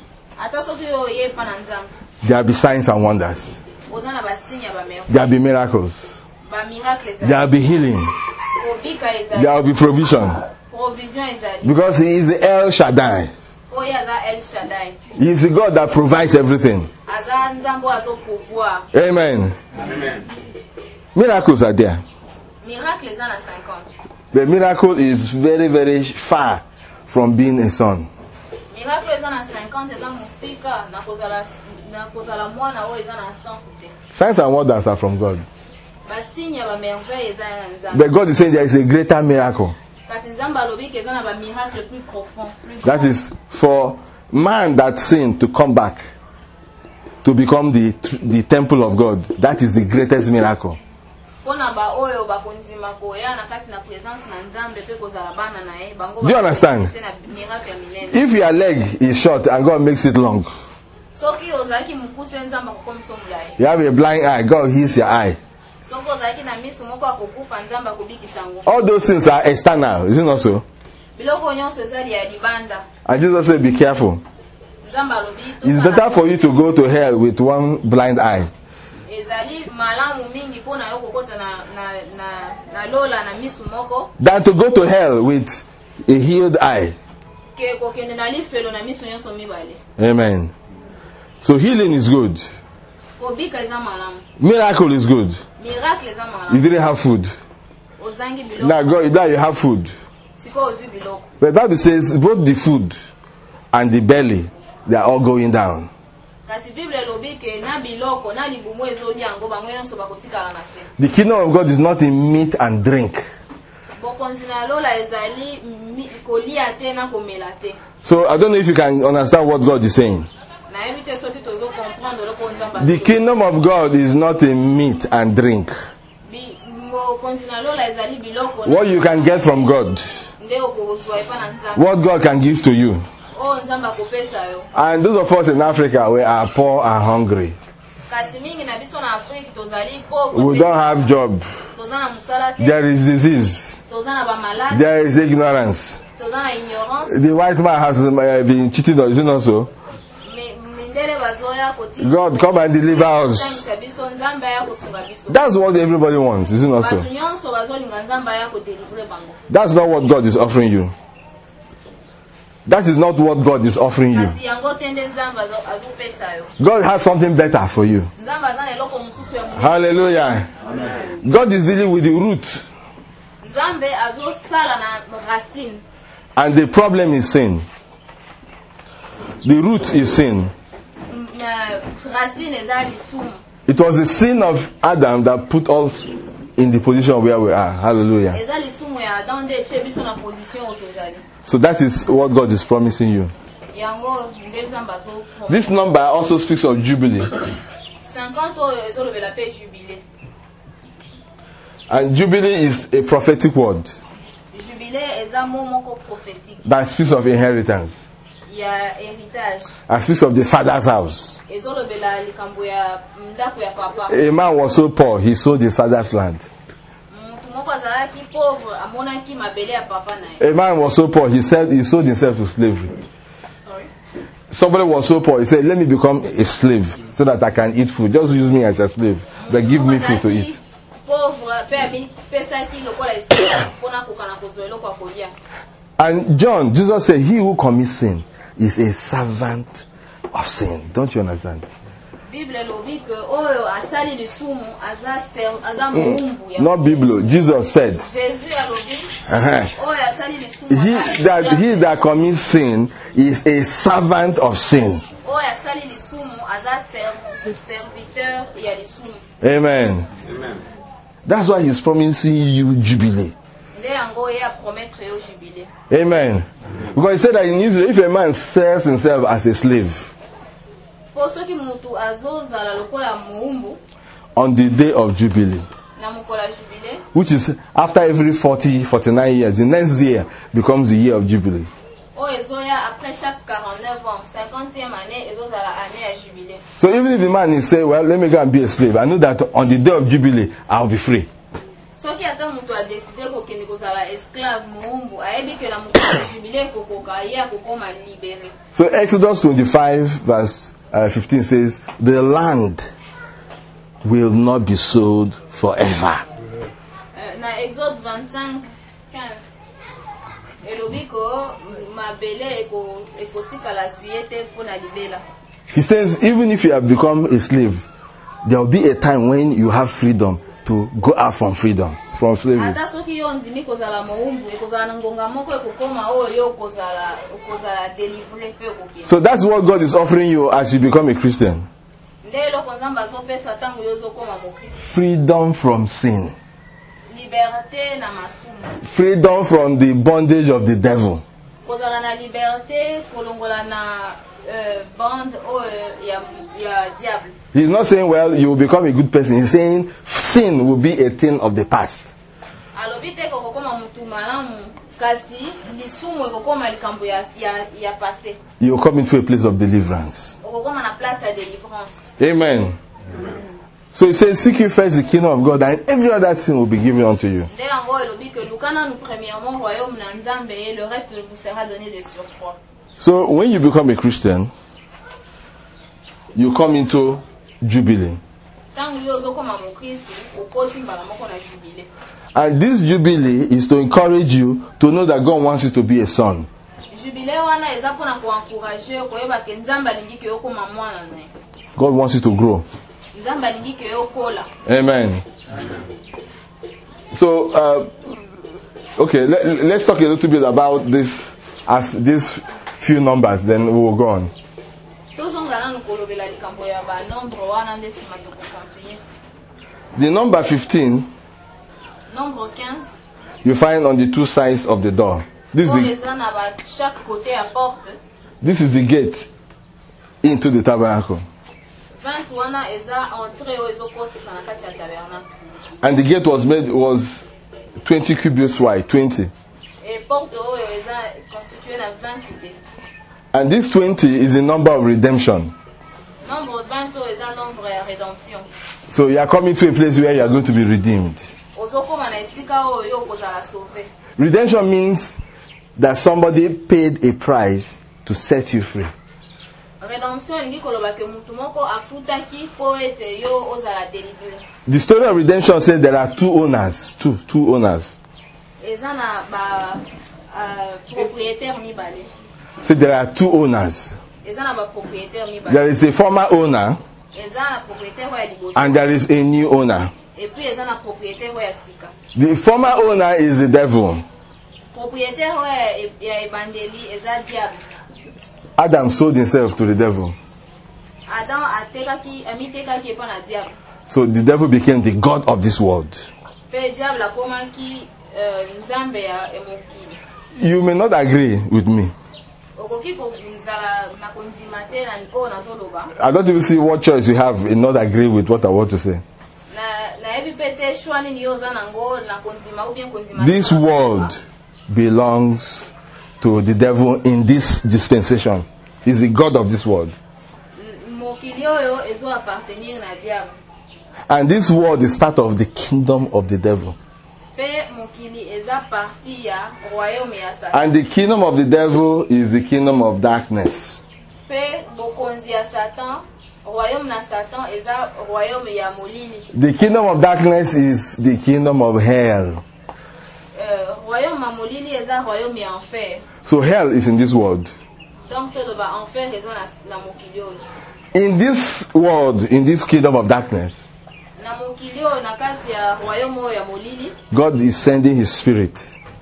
there will be signs and wonders. There will be miracles. There will be healing. There will be provision. Because He is the El Shaddai. oyo aza El Shaddai. He is the God that provides everything. Aza nzambe azo pouvoir. Amen. Amen. Miracles are there. Miracle eza na cinquante. The miracle is very, very far from being a son. Miracle eza na cinquante eza musika na kozala na kozala mwana oyo eza na cent te. Signs and wonders are from God. Basigne ba merveille eza na nzambe. But God is saying there is a greater miracle. Kasi nzambe alobi ke eza na ba miracle plus profond, plus That is for man that sinned to come back to become the the temple of God. That is the greatest miracle. pona ba oyo ba konzima ko ya na kati na presence na nzambe pe kozala bana na ye bango. Do you understand? Miracle milele. If your leg is short and God makes it long, soki ozaki mukuse nzamba ko komiso mulai. You have a blind eye, God heals your eye. Soko ozaki na misu moko akokufa nzamba ko bikisango. All those things are external, is it not so? Biloko nyonso ezali ya libanda. And Jesus said, be careful. Nzamba lobi to. It's better for you to go to hell with one blind eye ezali malamu mingi pona yo kokota na na na na lola na misu moko than to go to hell with a healed eye. ke kokende na lifelo na misu nyonso mibale. Amen. So healing is good. Kobika eza malamu. Miracle is good. Miracle eza malamu. You didn't have food. Ozangi biloko. Now God, now you have food. Siko ozu biloko. The Bible says both the food and the belly, they are all going down. Kasi Bible lobi ke na biloko na libumu ezoli yango bango nyonso bakotikala na se. The kingdom of God is not in meat and drink. Bokonzi na lola ezali kolia te na komela te. So I don't know if you can understand what God is saying. Na evite soki tozo comprendre loko nzamba. The kingdom of God is not in meat and drink. Bi bokonzi na lola ezali biloko. What you can get from God. Ndeo kozwa epa na nzamba. What God can give to you. Oh nzamba kopesa yo. And those of us in Africa, we are poor and hungry. Kasi mingi na biso na Afrika tozali pauvre. We don't have job. Tozana musala te. There is disease. Tozana ba malade. There is ignorance. Tozana ignorance. The white man has uh, been cheating on us, you know so. God, come and deliver us. That's what everybody wants, isn't it so? That's not what God is offering you. That is not what God is offering you. God has something better for you. Hallelujah. Amen. God is dealing with the root. And the problem is sin. The root is sin. It was the sin of Adam that put us in the position where we are. Hallelujah. So that is what God is promising you. This number also speaks of Jubilee. And Jubilee is a prophetic word that speaks of inheritance. And speaks of the father's house. A man was so poor, he sold his father's land. A man was so poor, he said he sold himself to slavery. Sorry? Somebody was so poor, he said, let me become a slave so that I can eat food. Just use me as a slave, but give me food to eat. And John, Jesus said, he who commits sin is a servant of sin. Don't you understand? Mm. Not Bible. Jesus said, uh-huh. he that he that commits sin is a servant of sin. Amen. Amen. That's why he's promising you jubilee. Amen. Because he said that in Israel, if a man sells himself as a slave on the day of Jubilee, which is after every forty, forty-nine years, the next year becomes the year of Jubilee. So even if the man is saying, well, let me go and be a slave, I know that on the day of Jubilee, I'll be free. So Exodus twenty-five verse uh, fifteen says, the land will not be sold elobi ko mabele eko ekotika la suite pona libela. He says, even if you have become a slave, there will be a time when you have freedom to go out from freedom, from slavery. Ata soki yo nzimi kozala moumbu ekozala na ngonga moko ekokoma oyo yo kozala okozala délivrer pe okokina. So that's what God is offering you as you become a Christian. Ndelo konzamba zopesa tangu yo zokoma mokristo. Freedom from sin. Liberté na masumu. Freedom from the bondage of the devil. Kozala na liberté kolongola na uh, bond o ya ya diable. He's not saying, well, you will become a good person. He's saying sin will be a thing of the past. Alobite kokoma mutu malamu kasi lisumu kokoma likambo ya ya passé. You will come into a place of deliverance. Kokoma na place ya délivrance. Amen. Amen. So he says, seek you first the kingdom of God, and every other thing will be given unto you. So when you become a Christian, you come into Jubilee. And this Jubilee is to encourage you to know that God wants you to be a son. God wants you to grow. Amen. So, uh, okay, let, let's talk a little bit about this as these few numbers, then we will go on. The number fifteen, you find on the two sides of the door. This is the, this is the gate into the tabernacle. And the gate was made was twenty cubits wide, twenty. And this twenty is the number of redemption. So you are coming to a place where you are going to be redeemed. Redemption means that somebody paid a price to set you free. The story of redemption says there are two owners, two two owners. So there are two owners. There is a former owner and there is a new owner. The former owner is the devil. Adam sold himself to the devil. So the devil became the god of this world. You may not agree with me. I don't even see what choice you have in not agree with what I want to say. This world belongs to the devil in this dispensation. He's the god of this world. And this world is part of the kingdom of the devil. And the kingdom of the devil is the kingdom of darkness. The kingdom of darkness is the kingdom of hell. So hell is in this world. In this world, in this kingdom of darkness, God is sending His Spirit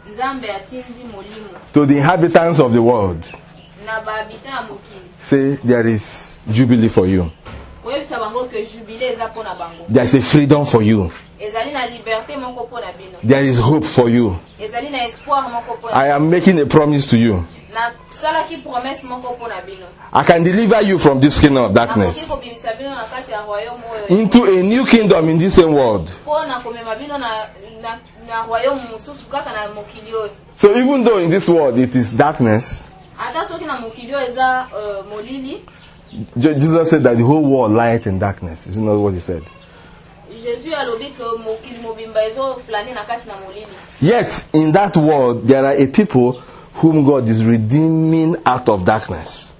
to the inhabitants of the world. Say, there is jubilee for you. There is a freedom for you. There is hope for you. I am making a promise to you. I can deliver you from this kingdom of darkness into a new kingdom in this same world. So even though in this world it is darkness, Jesus said that the whole world lieth in darkness. Isn't that what He said? Yet in that world there are a people whom God is redeeming out of darkness.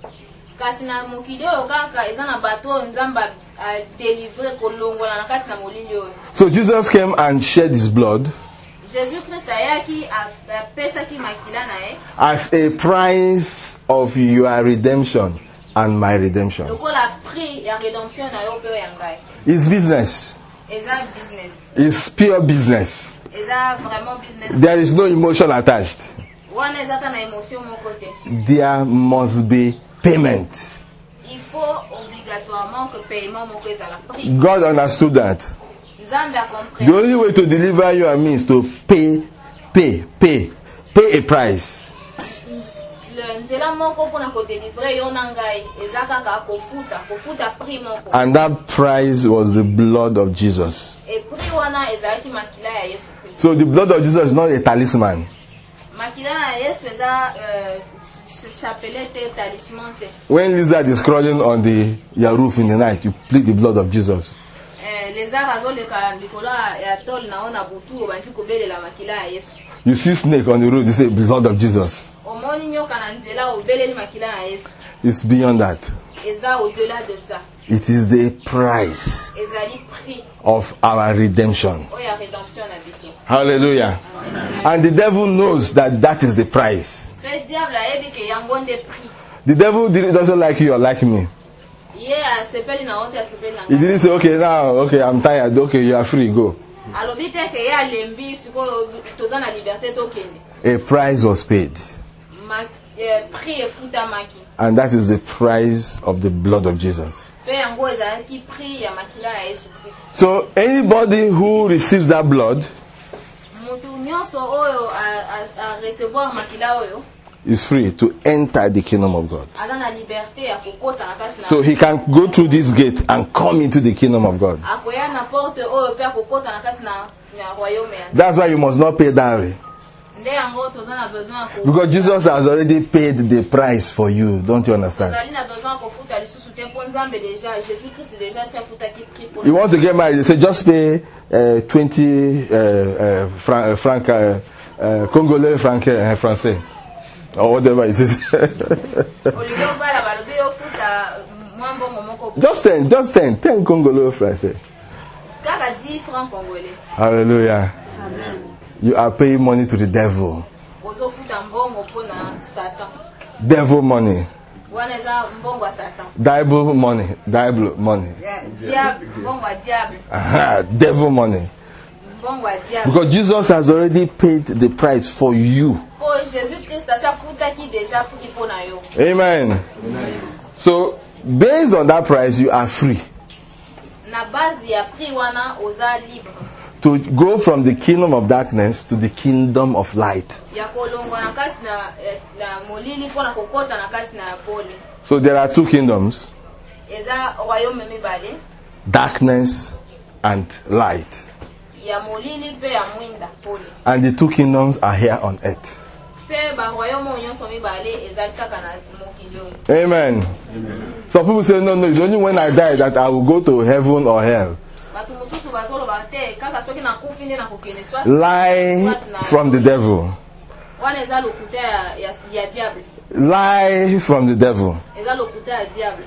So Jesus came and shed His blood Jésus-Christ ayaki apesaki makila na ye as a price of your redemption and my redemption. lokola prix ya rédemption na yo pe ya ngai. It's business. Eza business. It's pure business. Eza vraiment business. There is no emotion attached. Wana eza ta na émotion moko te. There must be payment. Il faut obligatoirement que paiement moko ezala prix. God understood that. Nzambe a compris. The only way to deliver you and me is to pay, pay, pay, pay a price. Le nzela moko pona ko délivrer yo na ngai eza kaka kofuta, kofuta prix moko. And that price was the blood of Jesus. Et prix wana ezalaki makila ya Yesu Kristo. So the blood of Jesus is not a talisman. Makila ya Yesu eza euh, chapelet te talisman te. When lizard is crawling on the your roof in the night, you plead the blood of Jesus. Eh, les arts azoleka likola ya tol na ona butu banti kobelela makila ya Yesu. You see snake on the road, you say blood of Jesus. Omoni nyoka na nzela obeleli makila ya Yesu. It's beyond that. Eza au-delà de ça. It is the price Ezali prix of our redemption. oya rédemption na biso. Hallelujah. And the devil knows that that is the price. Pe diable ayebi ke yango nde prix. The devil didn't- doesn't like you or like me. Ye asepeli na wote asepeli na He ngai. didn't say, okay, now, okay, I'm tired. Okay, you are free, go. Alobi te ke ye alembi sikoyo toza na liberté tokende. A price was paid. Ma eh, prix efutamaki. And that is the price of the blood of Jesus. Pe yango ezalaki prix ya makila ya Yesu Kristo. So anybody who receives that blood Mutu nyonso oyo a, a, a recevoir makila oyo is free to enter the kingdom of God. aza na liberté ya kokota na kasi na So he can go through this gate and come into the kingdom of God. akoya na porte oyo pe akokota na kasi na na royaume ya. That's why you must not pay dowry. Nde yango toza na besoin ko. Because Jesus has already paid the price for you. Don't you understand? Tozali na besoin kofuta lisusu te mpo Nzambe déjà Jésus Christ déjà si afutaki prix pour You want to get married, they say just pay uh, twenty uh, uh, franc, uh, franc uh, uh, Congolais franc uh, français. Or whatever it is. Olivier bala balobi ofuta mwa mbongo moko Just ten, just ten, ten Congolais français. kaka dix francs congolais. Hallelujah. You are paying money to the devil. Ozofuta mbongo mpona Satan. Devil money. Wana eza mbongo ya Satan. Bible money. Bible money. Yeah, diable, mbongo ya diable. Aha, devil money. Mbongo ya diable. Because Jesus has already paid the price for you. Po Jésus Christ asi afutaki déjà prix mpona yo. Amen. So, based on that price, you are free Na base ya prix wana oza libre. to go from the kingdom of darkness to the kingdom of light. Ya kolongwa na kasi na eh, na molili mpona kokota na kasi na pole. So, there are two kingdoms, Eza royaume mibale darkness and light. ya molili pe ya mwinda pole. And the two kingdoms are here on earth. Pe ba royaume nyonso mibale ezali kaka na mokili oyo. Amen. Some people say, no, no, it's only when I die that I will go to heaven or hell. Bato mosusu bazoloba te kaka soki nakufi nde nakokende soit Lie from the devil. wana eza lokuta ya, ya, ya diable. Lie from the devil. Eza lokuta ya diable.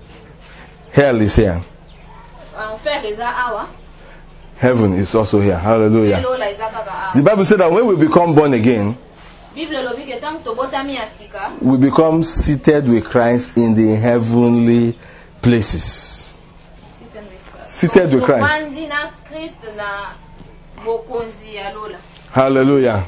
Hell is here. Enfer eza awa. Heaven is also here. Hallelujah. Elola eza kaka The awa. Bible said that when we become born again, Bible lobi ke tango tobotami ya sika we become seated with Christ in the heavenly places. Seated with Christ. tobandi na Christ na bokonzi ya lola. Hallelujah.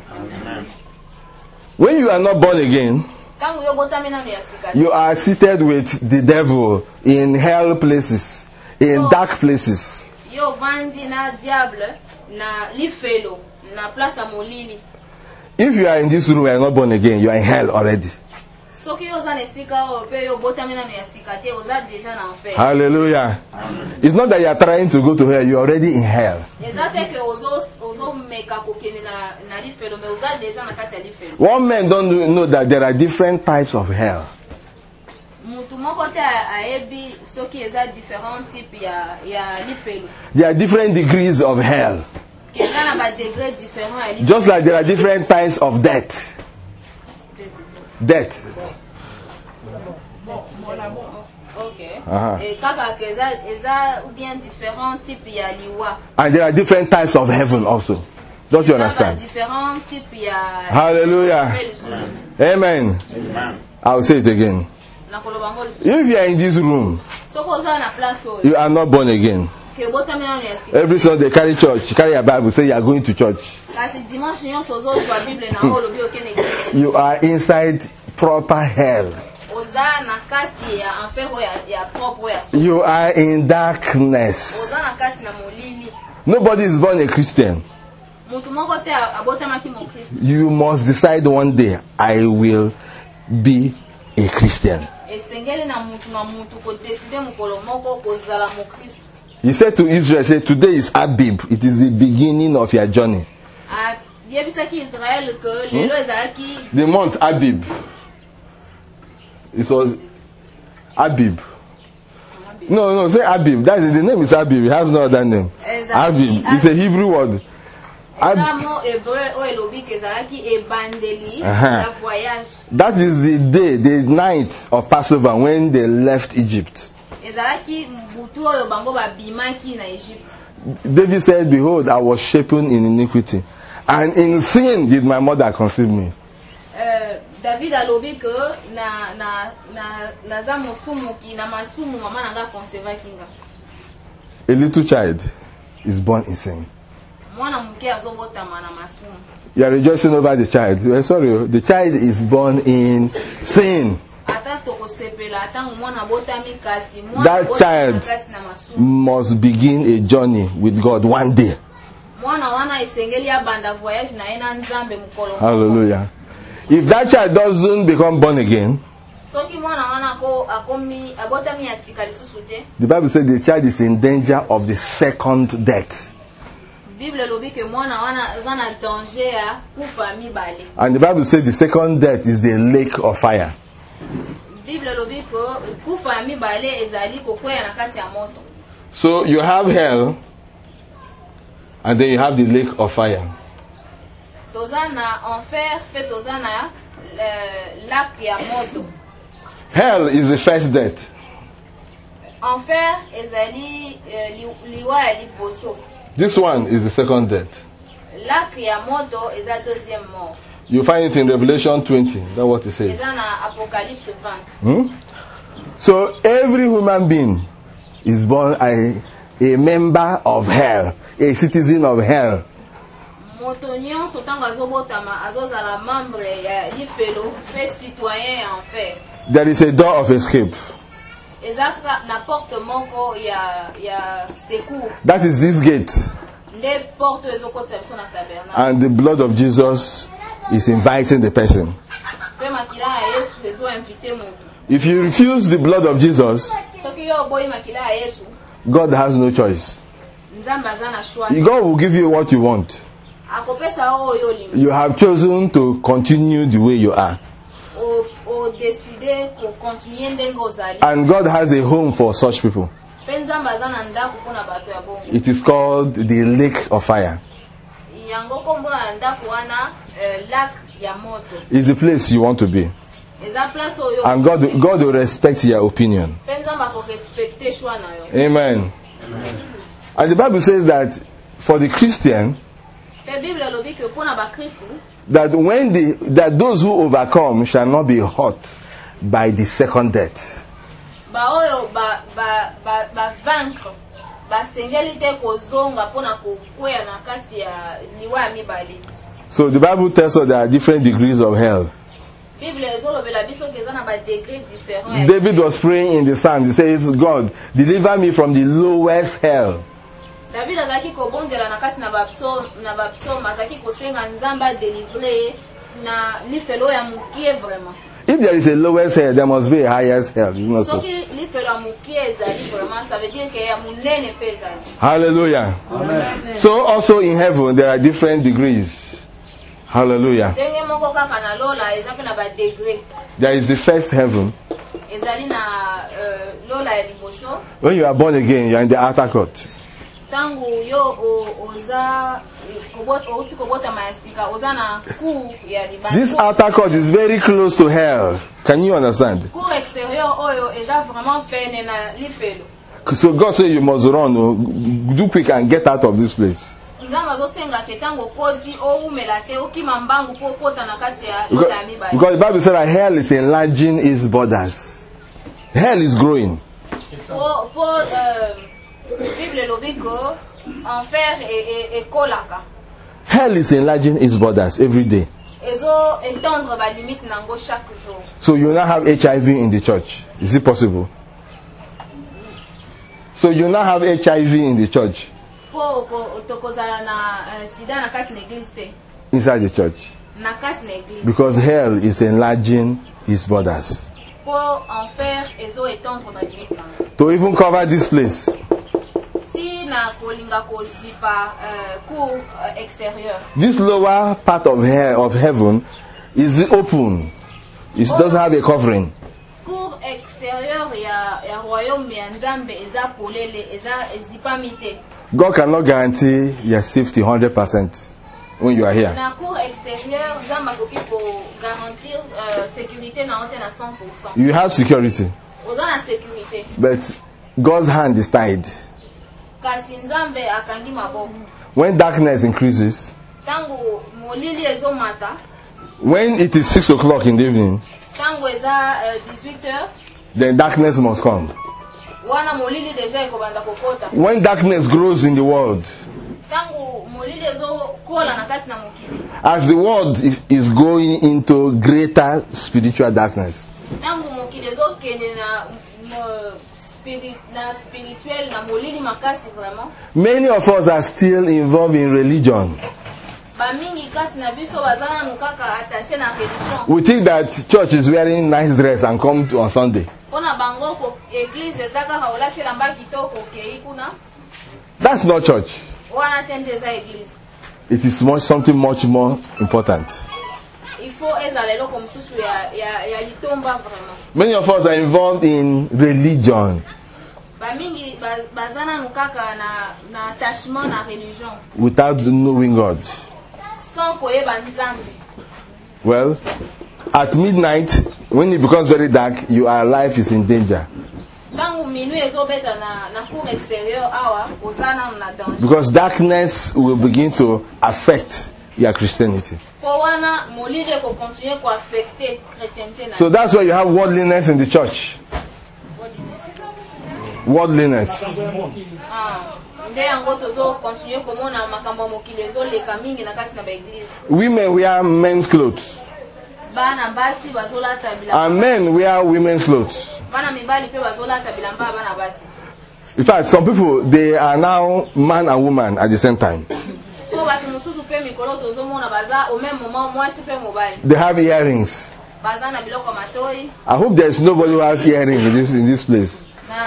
When you are not born again, Tango yo botami nano ya sika you are seated with the devil in hell places, in dark places. yo vandi na diable na lifelo na place ya molili. If you are in this room and you are not born again, you are in hell already. Soki yo oza na esika oyo pe yo botami nano ya sika te oza deja na enfer. Hallelujah. It's not that you are trying to go to hell, you are already in hell. Eza te ke ozo ozo meka kokende na na lifelo me oza deja na kati ya lifelo. One man don't know that there are different types of hell. Mutu moko te ayebi soki eza different type ya ya lifelo. There are different degrees of hell. Eza na ba degré différent ya lifelo. Just like there are different types of death. Death. Okay. Uh-huh. Et kaka ke eza eza ou bien différent type ya liwa. And there are different types of heaven also. Don't you understand? Hallelujah. Amen. I'll say it again. If you are in this room, you are not born again. Every Sunday they carry church, carry a Bible, say you are going to church. You are inside proper hell. You are in darkness. Nobody is born a Christian. You must decide one day, I will be a Christian. He said to Israel, said, today is Abib. It is the beginning of your journey. Hmm? The month Abib. It was Abib. No, no, say Abib. That is, the name is Abib. It has no other name. Abib. It's a Hebrew word. Uh-huh. That is the day, the night of Passover when they left Egypt. David said, behold, I was shapen in iniquity, and in sin did my mother conceive me. David alobi que na na na na za mosumu ki na masumu mama nanga conserva kinga. A little child is born in sin. Mwana mke azobota mana masumu. You are rejoicing over the child. Sorry, the child is born in sin. That child must begin a journey with God one day. Hallelujah. If that child doesn't become born again, the Bible says the child is in danger of the second death. And the Bible says the second death is the lake of fire. So you have hell, and then you have the lake of fire. Hell is the first death. This one is the second death. You find it in Revelation twenty. That's what it says. Hmm? So every human being is born a, a member of hell, a citizen of hell. There is a door of escape. That is this gate. And the blood of Jesus is inviting the person. If you refuse the blood of Jesus, God has no choice. God will give you what you want. You have chosen to continue the way you are. And God has a home for such people. It is called the lake of fire. It's the place you want to be. And God, God will respect your opinion. Amen. And the Bible says that for the Christian, that when the that those who overcome shall not be hurt by the second death. So the Bible tells us there are different degrees of hell. David was praying in the psalm. He says, God, deliver me from the lowest hell. If there is a lowest hell, there must be a highest hell. Isn't it so? Hallelujah. Amen. So also in heaven there are different degrees. Hallelujah. There is the first heaven. When you are born again, you are in the outer court. This outer court is very close to hell. Can you understand? So God said you must run, do quick and get out of this place. Because, because the Bible said that hell is enlarging its borders. Hell is growing. Hell is enlarging its borders every day. So you now have H I V in the church. Is it possible? So you now have H I V in the church. Inside the church. Because hell is enlarging its borders. To even cover this place. This lower part of hell, of heaven is open. It doesn't have a covering. God cannot guarantee your safety one hundred percent when you are here. You have security. But God's hand is tied. When darkness increases, when it is six o'clock in the evening, then darkness must come. When darkness grows in the world, as the world is going into greater spiritual darkness, many of us are still involved in religion. We think that church is wearing nice dress and come to on Sunday. That's not church. It is much something much more important. Many of us are involved in religion without knowing God. Well, at midnight, when it becomes very dark, your life is in danger. Because darkness will begin to affect your Christianity. So that's why you have worldliness in the church. Worldliness. Women wear men's clothes. And men wear women's clothes. In fact, some people, they are now man and woman at the same time. They have earrings. I hope there is nobody who has earrings in this, in this place.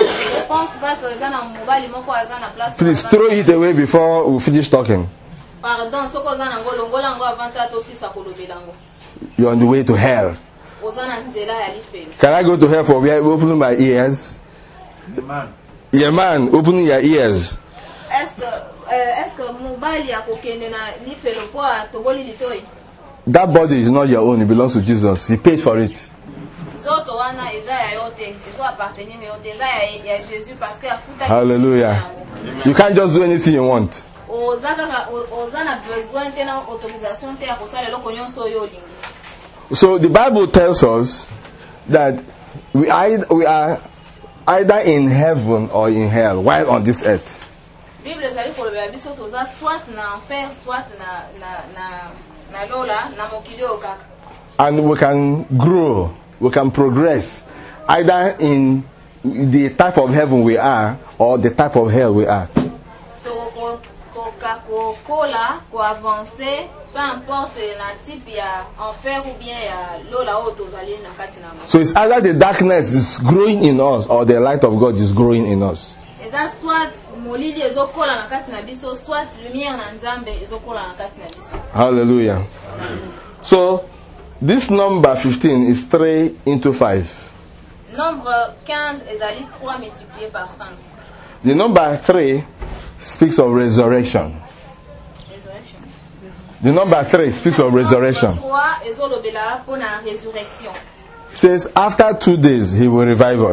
Please throw it away before we finish talking. You're on the way to hell. Can I go to hell for opening my ears? Yeah, man, opening your ears. That body is not your own, it belongs to Jesus. He paid for it. Hallelujah. You can't just do anything you want. So the Bible tells us that we are, we are either in heaven or in hell while on this earth. And we can grow, we can progress either in the type of heaven we are or the type of hell we are. So it's either the darkness is growing in us or the light of God is growing in us. Hallelujah. So this number fifteen is three into five. Nombre quinze ezali trois multiplié par cinq. The number three speaks of resurrection. Resurrection. The number three speaks of resurrection. trois ezolobela pona resurrection. It says after two days he will revive us.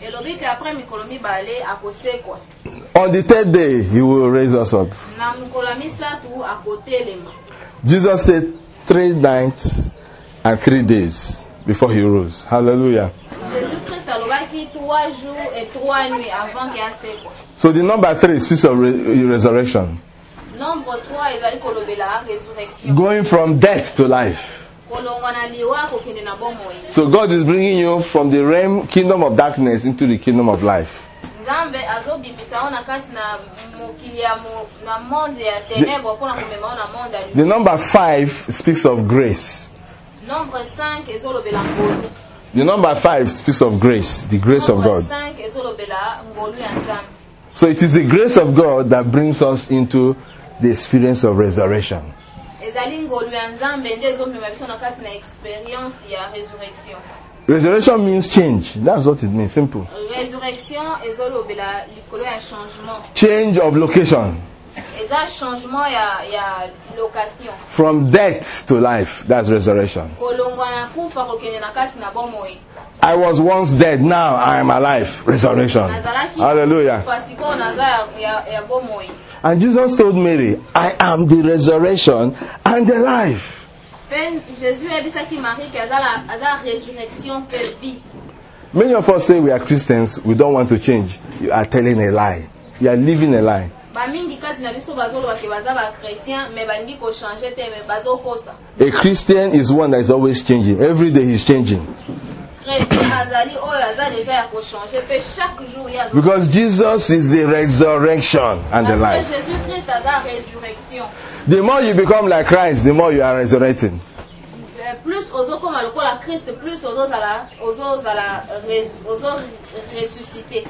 elobi ke après mikolo mibale akosekwa. On the third day, he will raise us up. Na mikolo misatu akotelema. Jesus said three nights and three days before he rose. Hallelujah. Jésus-Christ alobaki trois jours et trois nuits avant qu'il asekwa. So the number three speaks of re- resurrection. Nombre trois ezali kolobela résurrection. Going from death to life. Kolongwana liwa kokende na bomoi. So God is bringing you from the realm, kingdom of darkness into the kingdom of life. Nzambe azobimisa ona kati na mokili ya mo- na monde ya ténèbres pona komema ona monde ya The lumière. number five speaks of grace. Nombre cinq ezolobela ngolu. The number five speaks of grace, the grace of Nombre God. cinq ezolobela ngolu ya Nzambe. So it is the grace of God that brings us into the experience of resurrection. Ezali ngolu ya Nzambe nde ezomema biso na kati na expérience ya résurrection. Resurrection means change. That's what it means. Simple. Résurrection ezolobela likolo ya changement. Change of location. Eza changement ya ya location. From death to life. That's resurrection. Kolongwa na kufa kokende na kati na bomoi. I was once dead. Now I am alive. Resurrection. Nazalaki Hallelujah. kufa siko naza ya, ya, ya bomoi. And Jesus told Mary, I am the resurrection and the life. Pen Jésus ebisaki Marie ke azala azala résurrection pe vie. Many of us say we are Christians. We don't want to change. You are telling a lie. You are living a lie. Ba mingi kati na biso bazoloba ke baza ba chrétien mais balingi ko changer te mais bazokosa. A Christian is one that is always changing. Every day he's changing. Chrétien azali oyo aza déjà ya ko changer pe chaque jour ya zo. Because Jesus is the resurrection and the Parce que life. Jésus Christ aza résurrection. The more you become like Christ, the more you are resurrecting. Euh, Plus ozokoma lokola Christ, plus ozozala ozozala res- ozo ressusciter.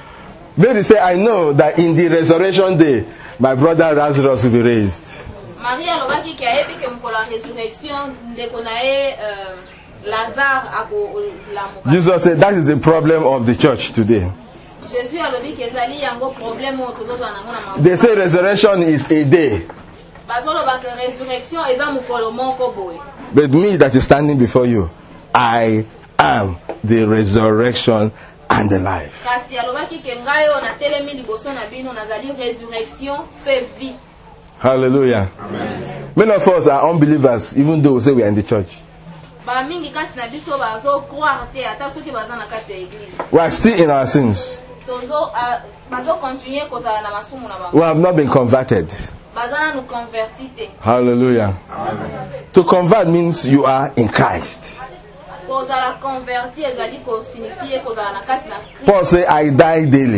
Mary said, I know that in the resurrection day, my brother Lazarus will be raised. Marie alobaki ke ayebi ke mokolo ya résurrection ndeko na ye euh, Lazare akolamuka. Jesus said, that is the problem of the church today. Jésus alobi ke ezali yango problème oyo tozozala nango na makambo. They say resurrection is a day. Bazoloba ke résurrection eza mokolo moko boye. But me that is standing before you, I am the resurrection and the life. Kasi alobaki ke ngai oyo natelemi liboso na bino nazali résurrection pe vie. Hallelujah. Amen. Many of us are unbelievers, even though we say we are in the church. Ba mingi kasi na biso bazo croire te ata soki baza na kati ya église. We are still in our sins. Tozo ah, bazo continuer kozala na masumu na We bango. have not been converted. Baza na nous converti te. Hallelujah. Amen. To convert means you are in Christ. Kozala converti ezali ko signifie kozala na kati na Christ. Paul said, I die daily.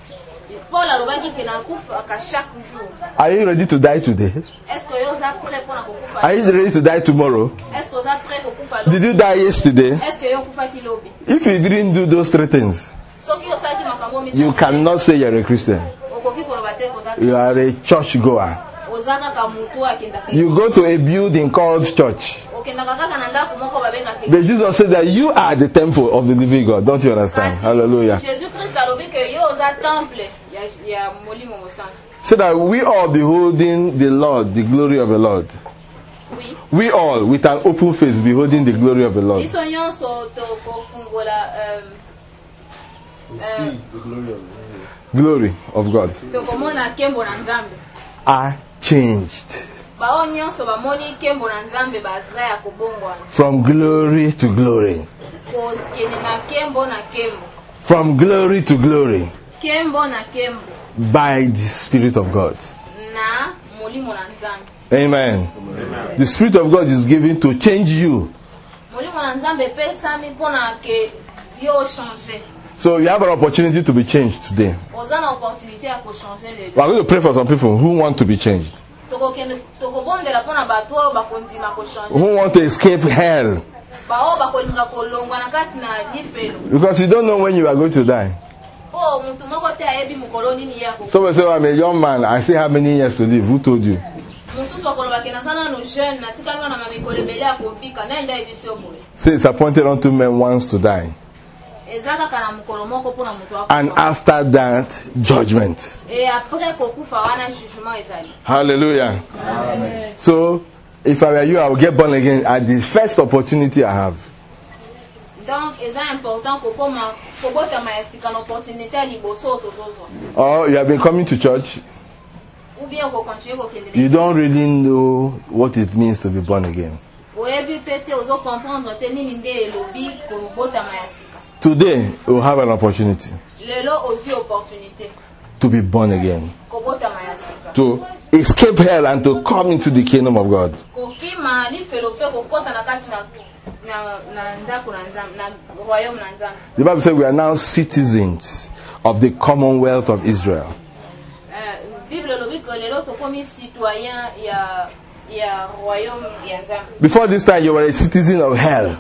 Paul alobaki ke na kufa ka chaque jour. Are you ready to die today? Est-ce que yo za prêt pour na kokufa? Are you ready to die tomorrow? Est-ce que za prêt kokufa Did lo? you die yesterday? Est-ce que yo kufa kilobi? If you didn't do those three things, Soki yo saki makambo misa. you cannot say you're a Christian. Okoki koloba te koza. You are a church goer. Ozaka ka mutu akenda ke. You go to a building called church. Okenda kaka na ndako moko babenga ke. But Jesus said that you are the temple of the living God. Don't you understand? Hallelujah. Jésus Christ alobi ke yo oza temple ya ya molimo mosana. So that we all beholding the Lord, the glory of the Lord. Oui. We all, with an open face, beholding the glory of the Lord. Biso nyonso to kofungola euh Glory of God. to komona kembo na Nzambe. Are changed Bao nyonso bamoni kembo na Nzambe baza ya kobongwana. from glory to glory. Kokende na kembo na kembo. From glory to glory. Kembo na kembo By the Spirit of God. na molimo na Nzambe. Amen. Amen. The Spirit of God is given to change you. Molimo na Nzambe pesami mpona ke yo changer. So you have an opportunity to be changed today. Oza na opportunité ya ko changer We lelo. are going to pray for some people who want to be changed. Tokokende tokobondela mpona bato oyo bakondima ko changer. Who want to escape hell. Bao bakolinga kolongwa na kati na lifelo. Because you don't know when you are going to die. Oh, mutu moko te ayebi mokolo nini yako. Someone say, I'm a young man. I still have many years to live. Who told you? Mususu akoloba ke nazana no jeune na tikanga na mamikolo ebele ya kobika na enda ebiso boye. Say it's appointed unto men once to die. Ezaka kana mokolo moko pona mutu wako. And after that, judgment. Et après kokufa wana jugement ezali. Hallelujah. Amen. So, if I were you, I would get born again at the first opportunity I have. Donc, c'est important que comme que bota maestika na opportunité liboso tozozo. Or you have been coming to church. Ou bien ko continue ko kende. You don't really know what it means to be born again. Oyebi pete ozo comprendre te nini nde lobi ko bota maestika. Today we have an opportunity. Lelo ozi opportunité. To be born again. Ko bota maestika. To escape hell and to come into the kingdom of God. Ko kima ni felope ko kota na kasi na The Bible says we are now citizens of the Commonwealth of Israel. Before this time, you were a citizen of hell.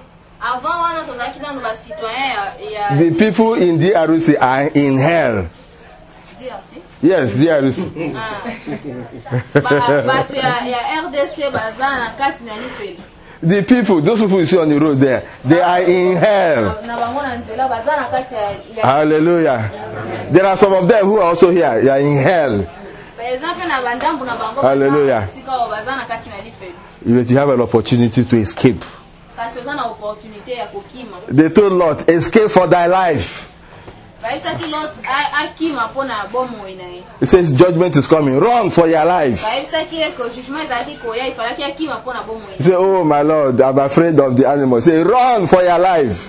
The people in D R C are in hell. Yes, D R C. The people, those people you see on the road there, they are in hell. Hallelujah. There are some of them who are also here. They are in hell. Hallelujah. But you have an opportunity to escape. They told Lot, escape for thy life. It says judgment is coming. Run for your life. He said, oh my Lord, I'm afraid of the animals. Say, run for your life.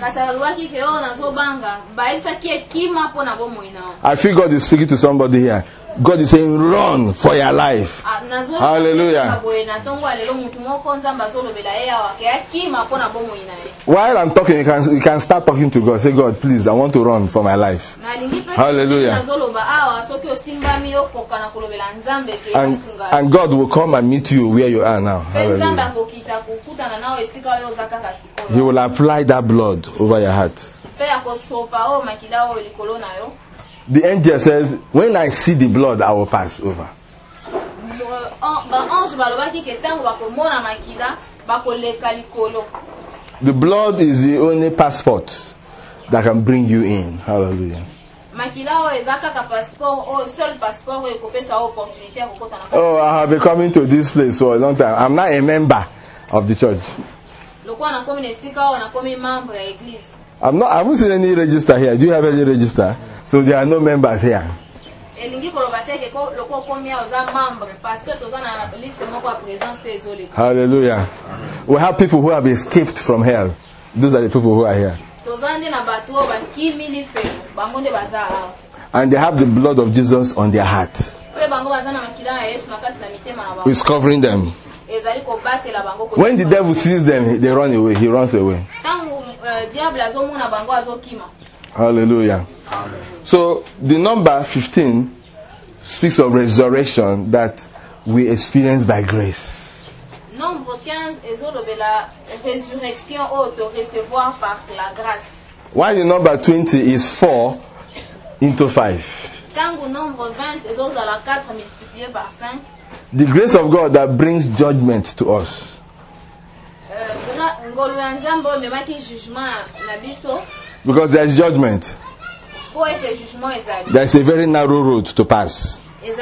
I feel God is speaking to somebody here. God is saying, run for your life. Hallelujah. While I'm talking, you can, you can start talking to God. Say, God, please, I want to run for my life. Hallelujah. And, and God will come and meet you where you are now. Hallelujah. He will apply that blood over your heart. The angel says, when I see the blood, I will pass over. The blood is the only passport that can bring you in. Hallelujah. Oh, I have been coming to this place for a long time. I'm not a member of the church. I'm not, I haven't seen any register here. Do you have any register? So there are no members here. Hallelujah. We have people who have escaped from hell. Those are the people who are here. And they have the blood of Jesus on their heart. He's covering them. When the devil sees them, they run away. He runs away. Hallelujah. So the number fifteen speaks of resurrection that we experience by grace. While the number twenty is four into five. The grace of God that brings judgment to us. Because there is judgment. There is a very narrow road to pass.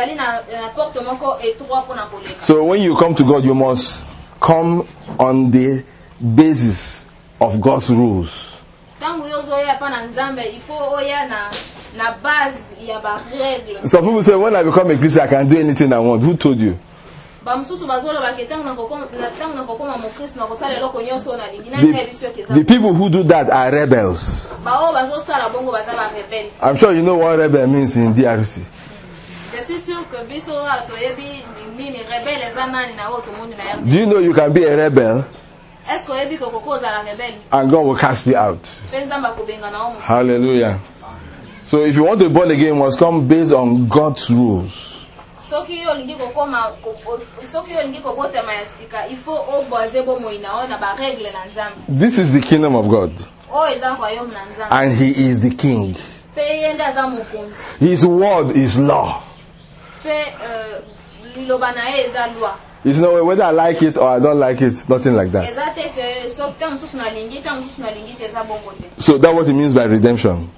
So when you come to God, you must come on the basis of God's rules. Some people say, when I become a Christian, I can do anything I want. Who told you? The, the people who do that are rebels. I'm sure you know what rebel means in D R C. Do you know you can be a rebel and God will cast you out? Hallelujah. So if you want to be born again, you must come based on God's rules. This is the kingdom of God. And He is the King. His word is law. It's no way whether I like it or I don't like it, nothing like that. So that's what it means by redemption.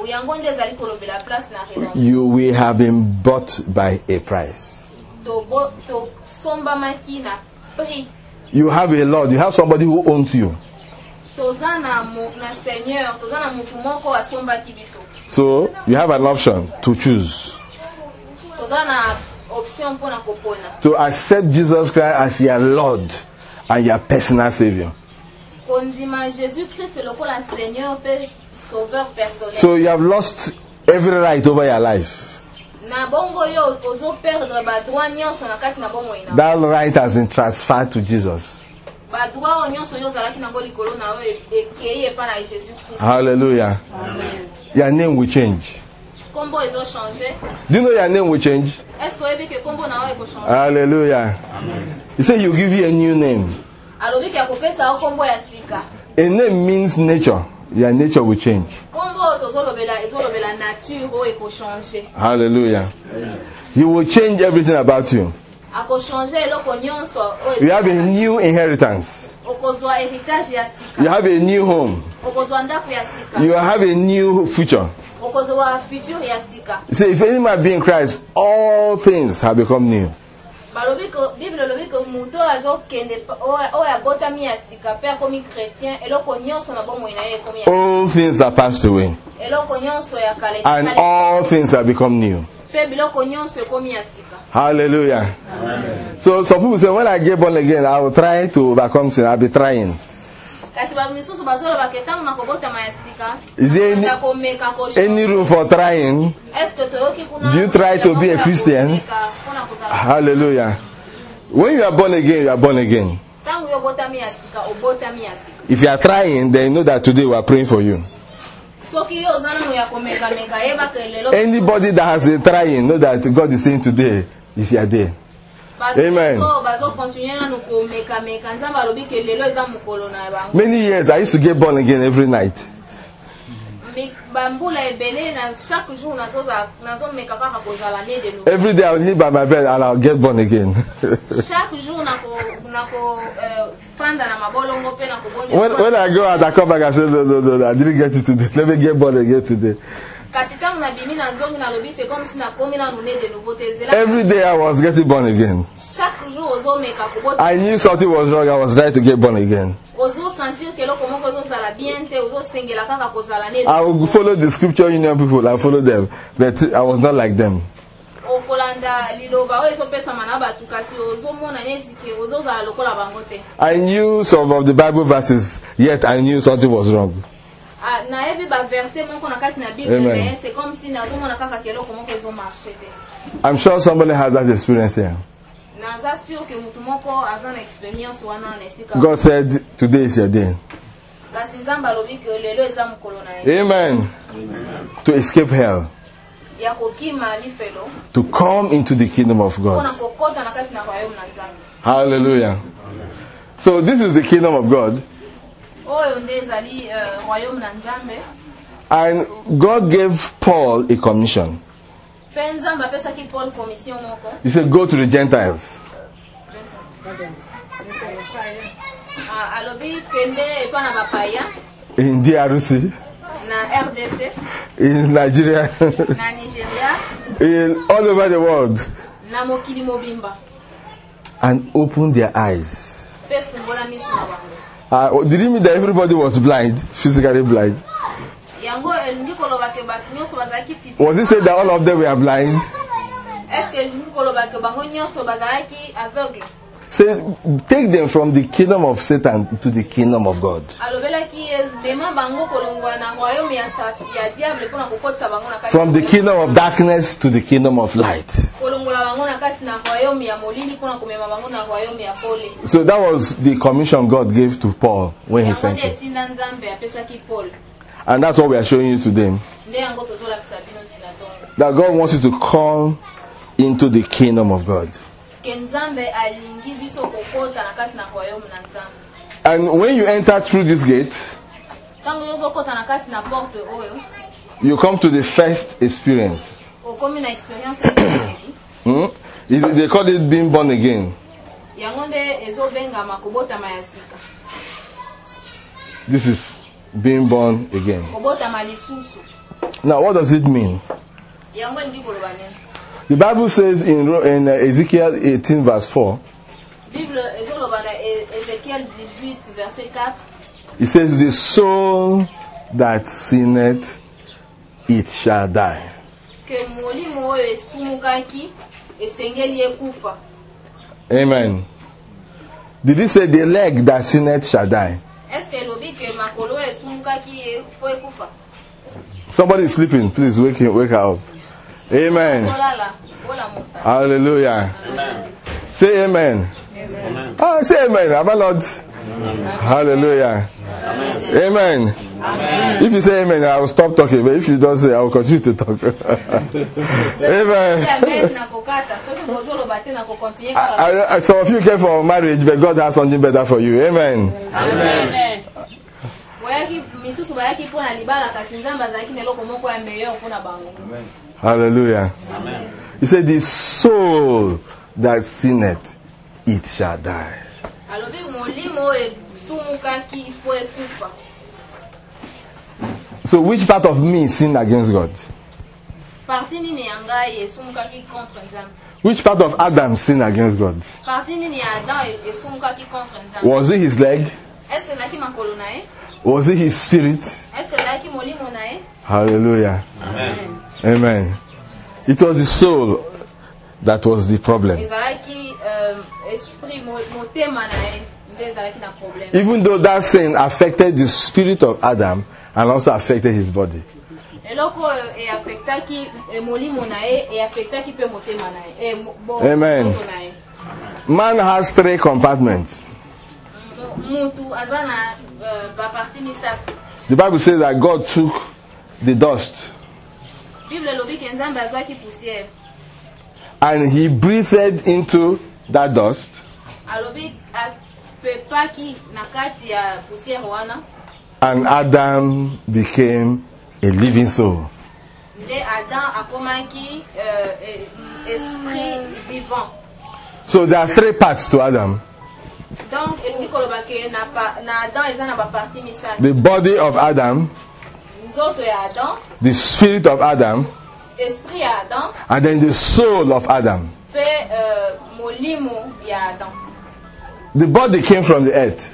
You we have been bought by a price. You have a Lord, you have somebody who owns you. tozana mo na Seigneur, tozana mutu moko asomba kibiso. So you have an option to choose. Tozana option pona kopona. To accept Jesus Christ as your Lord and your personal Savior. Kondima Jésus Christ lokola Seigneur pe sauveur personnel. So you have lost every right over your life. Na bongo yo ozo perdre ba droit nyonso na kati na bongo ina. That right has been transferred to Jesus. Ba droit nyonso yo zalaki na ngoli kolo na we ekeye pa na Jésus Christ. Hallelujah. Amen. Your name will change. Kombo ezo changer. Do you know your name will change? Est-ce que ebi ke kombo na we ko changer? Hallelujah. Amen. He said you give you a new name. Alobi ke akopesa kombo ya sika. A name means nature. Your nature will change. Hallelujah. He will change everything about you. You have a new inheritance. You have a new home. You have a new future. You say, if any man be in Christ, all things have become new. All things are passed away, and all things have become new. Hallelujah. Amen. So some people say, when I get born again, I will try to overcome sin. I'll be trying. Is there any, any room for trying? Do you try to be a Christian? Hallelujah. When you are born again, you are born again. If you are trying, then you know that today we are praying for you. Anybody that has been trying, know that God is saying today is your day. Amen. Many years I used to get born again every night. Every day I will live by my bed and I'll get born again. when, when I go out, I come back and say, no, no, no, I didn't get it today. Let me get born again today. Every day I was getting born again. I knew something was wrong. I was trying to get born again. I would follow the scripture union people. I follow them, but I was not like them. I knew some of the Bible verses, yet I knew something was wrong. Amen. I'm sure somebody has that experience here. God said, today is your day. Amen. Amen. To escape hell. To come into the kingdom of God. Hallelujah. Amen. So this is the kingdom of God. And God gave Paul a commission. He said, go to the Gentiles. In D R C, in Nigeria, in all over the world, and open their eyes. Uh, did you mean that everybody was blind, physically blind? Was it said that all of them were blind? Say, take them from the kingdom of Satan to the kingdom of God. From the kingdom of darkness to the kingdom of light. So that was the commission God gave to Paul when he sent him. And that's what we are showing you today. That God wants you to come into the kingdom of God. And when you enter through this gate, you come to the first experience. hmm? They call it being born again. This is being born again. Now, what does it mean? The Bible says in, in uh, Ezekiel eighteen verse four, It says, the soul that sinneth, it shall die. ke molimo oyo esumukaki esengeli ekufa. Amen. Did he say the leg that sinneth shall die? Est-ce que elobi ke makolo oyo esumukaki efo ekufa? Somebody is sleeping. Please wake him, wake her up. Amen. Solala, ola musa. Hallelujah. Amen. Say amen. Amen. Oh, say amen. Am I Lord? Hallelujah. Amen. Amen. Amen. If you say amen, I will stop talking. But if you don't say, I will continue to talk. Amen. Amen na kokata, soki bozolo bate na kokontinue I, kala. I, some of you came for marriage, but God has something better for you. Amen. Amen. Boyaki misusu bayaki pona libala kasi nzamba azalaki na eloko moko ya meilleur pona bango. Hallelujah. Amen. He said, the soul that sinneth, it shall die. Alobi molimo esumukaki ifo ekufa. So which part of me sinned against God? Parti nini ya ngai esumukaki contre nzambe? Which part of Adam sinned against God? Parti nini ya Adam esumukaki contre nzambe? Was it his leg? Est-ce que zaki makolo na ye? Was it his spirit? Est-ce que zaki molimo na ye? Hallelujah. Amen. Amen. It was the soul that was the problem. Ezalaki euh, esprit mo- motema na ye nde ezalaki na problème. Even though that sin affected the spirit of Adam and also affected his body. Eloko oyo eaffectaki eh, molimo na ye eaffectaki pe motema na ye. Eh, mo- bo- Amen. moto na ye. Man has three compartments. Mu- Mutu aza na euh, baparti misato. The Bible says that God took the dust Bible elobi ke nzambe azwaki poussière. and he breathed into that dust, Alobi apepaki na kati ya poussière wana. and Adam became a living soul. Nde Adam akomaki euh, eh, esprit vivant. So there are three parts to Adam. Donc elingi koloba ke na, pa, na Adam eza na baparti misato. The body of Adam, Nzoto ya Adam, the spirit of Adam, esprit ya Adam, and then the soul of Adam. pe euh, molimo ya Adam. The body came from the earth.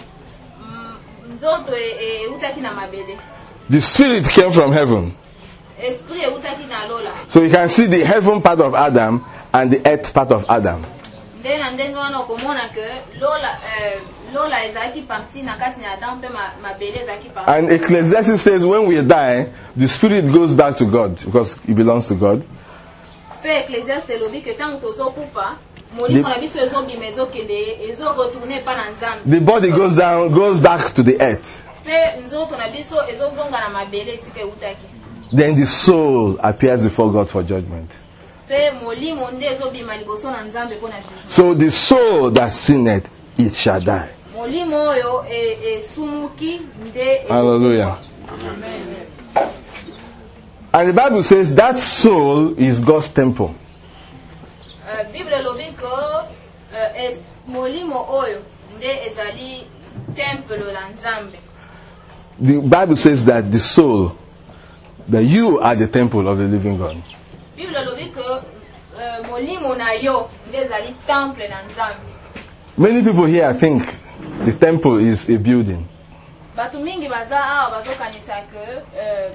Mm, Nzoto e- e- eutaki na mabele. The spirit came from heaven. Esprit eutaki na lola. So you can see the heaven part of Adam and the earth part of Adam. Nde na ndenge wana okomona ke lola euh, lola ezalaki parti na kati na Adam pe ma, mabele ezalaki parti. And Ecclesiastes says when we die, the spirit goes back to God because it belongs to God. Pe Ecclésiaste elobi ke tango tozokufa molimo na biso ezobima ezokende ezoretourne epa na nzambe. The body goes down, goes back to the earth. Pe nzoto na biso ezozonga na mabele esika eutaki. Then the soul appears before God for judgment. Pe molimo nde ezobima liboso na nzambe mpona jugement. So the soul that sinneth, it shall die. Molimo oyo e- esumuki nde ekokufa. Hallelujah. Amen. And the Bible says that soul is God's temple. Euh, Bible elobi ke euh, es molimo oyo nde ezali temple la nzambe. The Bible says that the soul, that you are the temple of the living God. Bible elobi ke euh, molimo na yo nde ezali temple na nzambe. Many people here think the temple is a building. Batu mingi baza awa bazokanisa ke euh,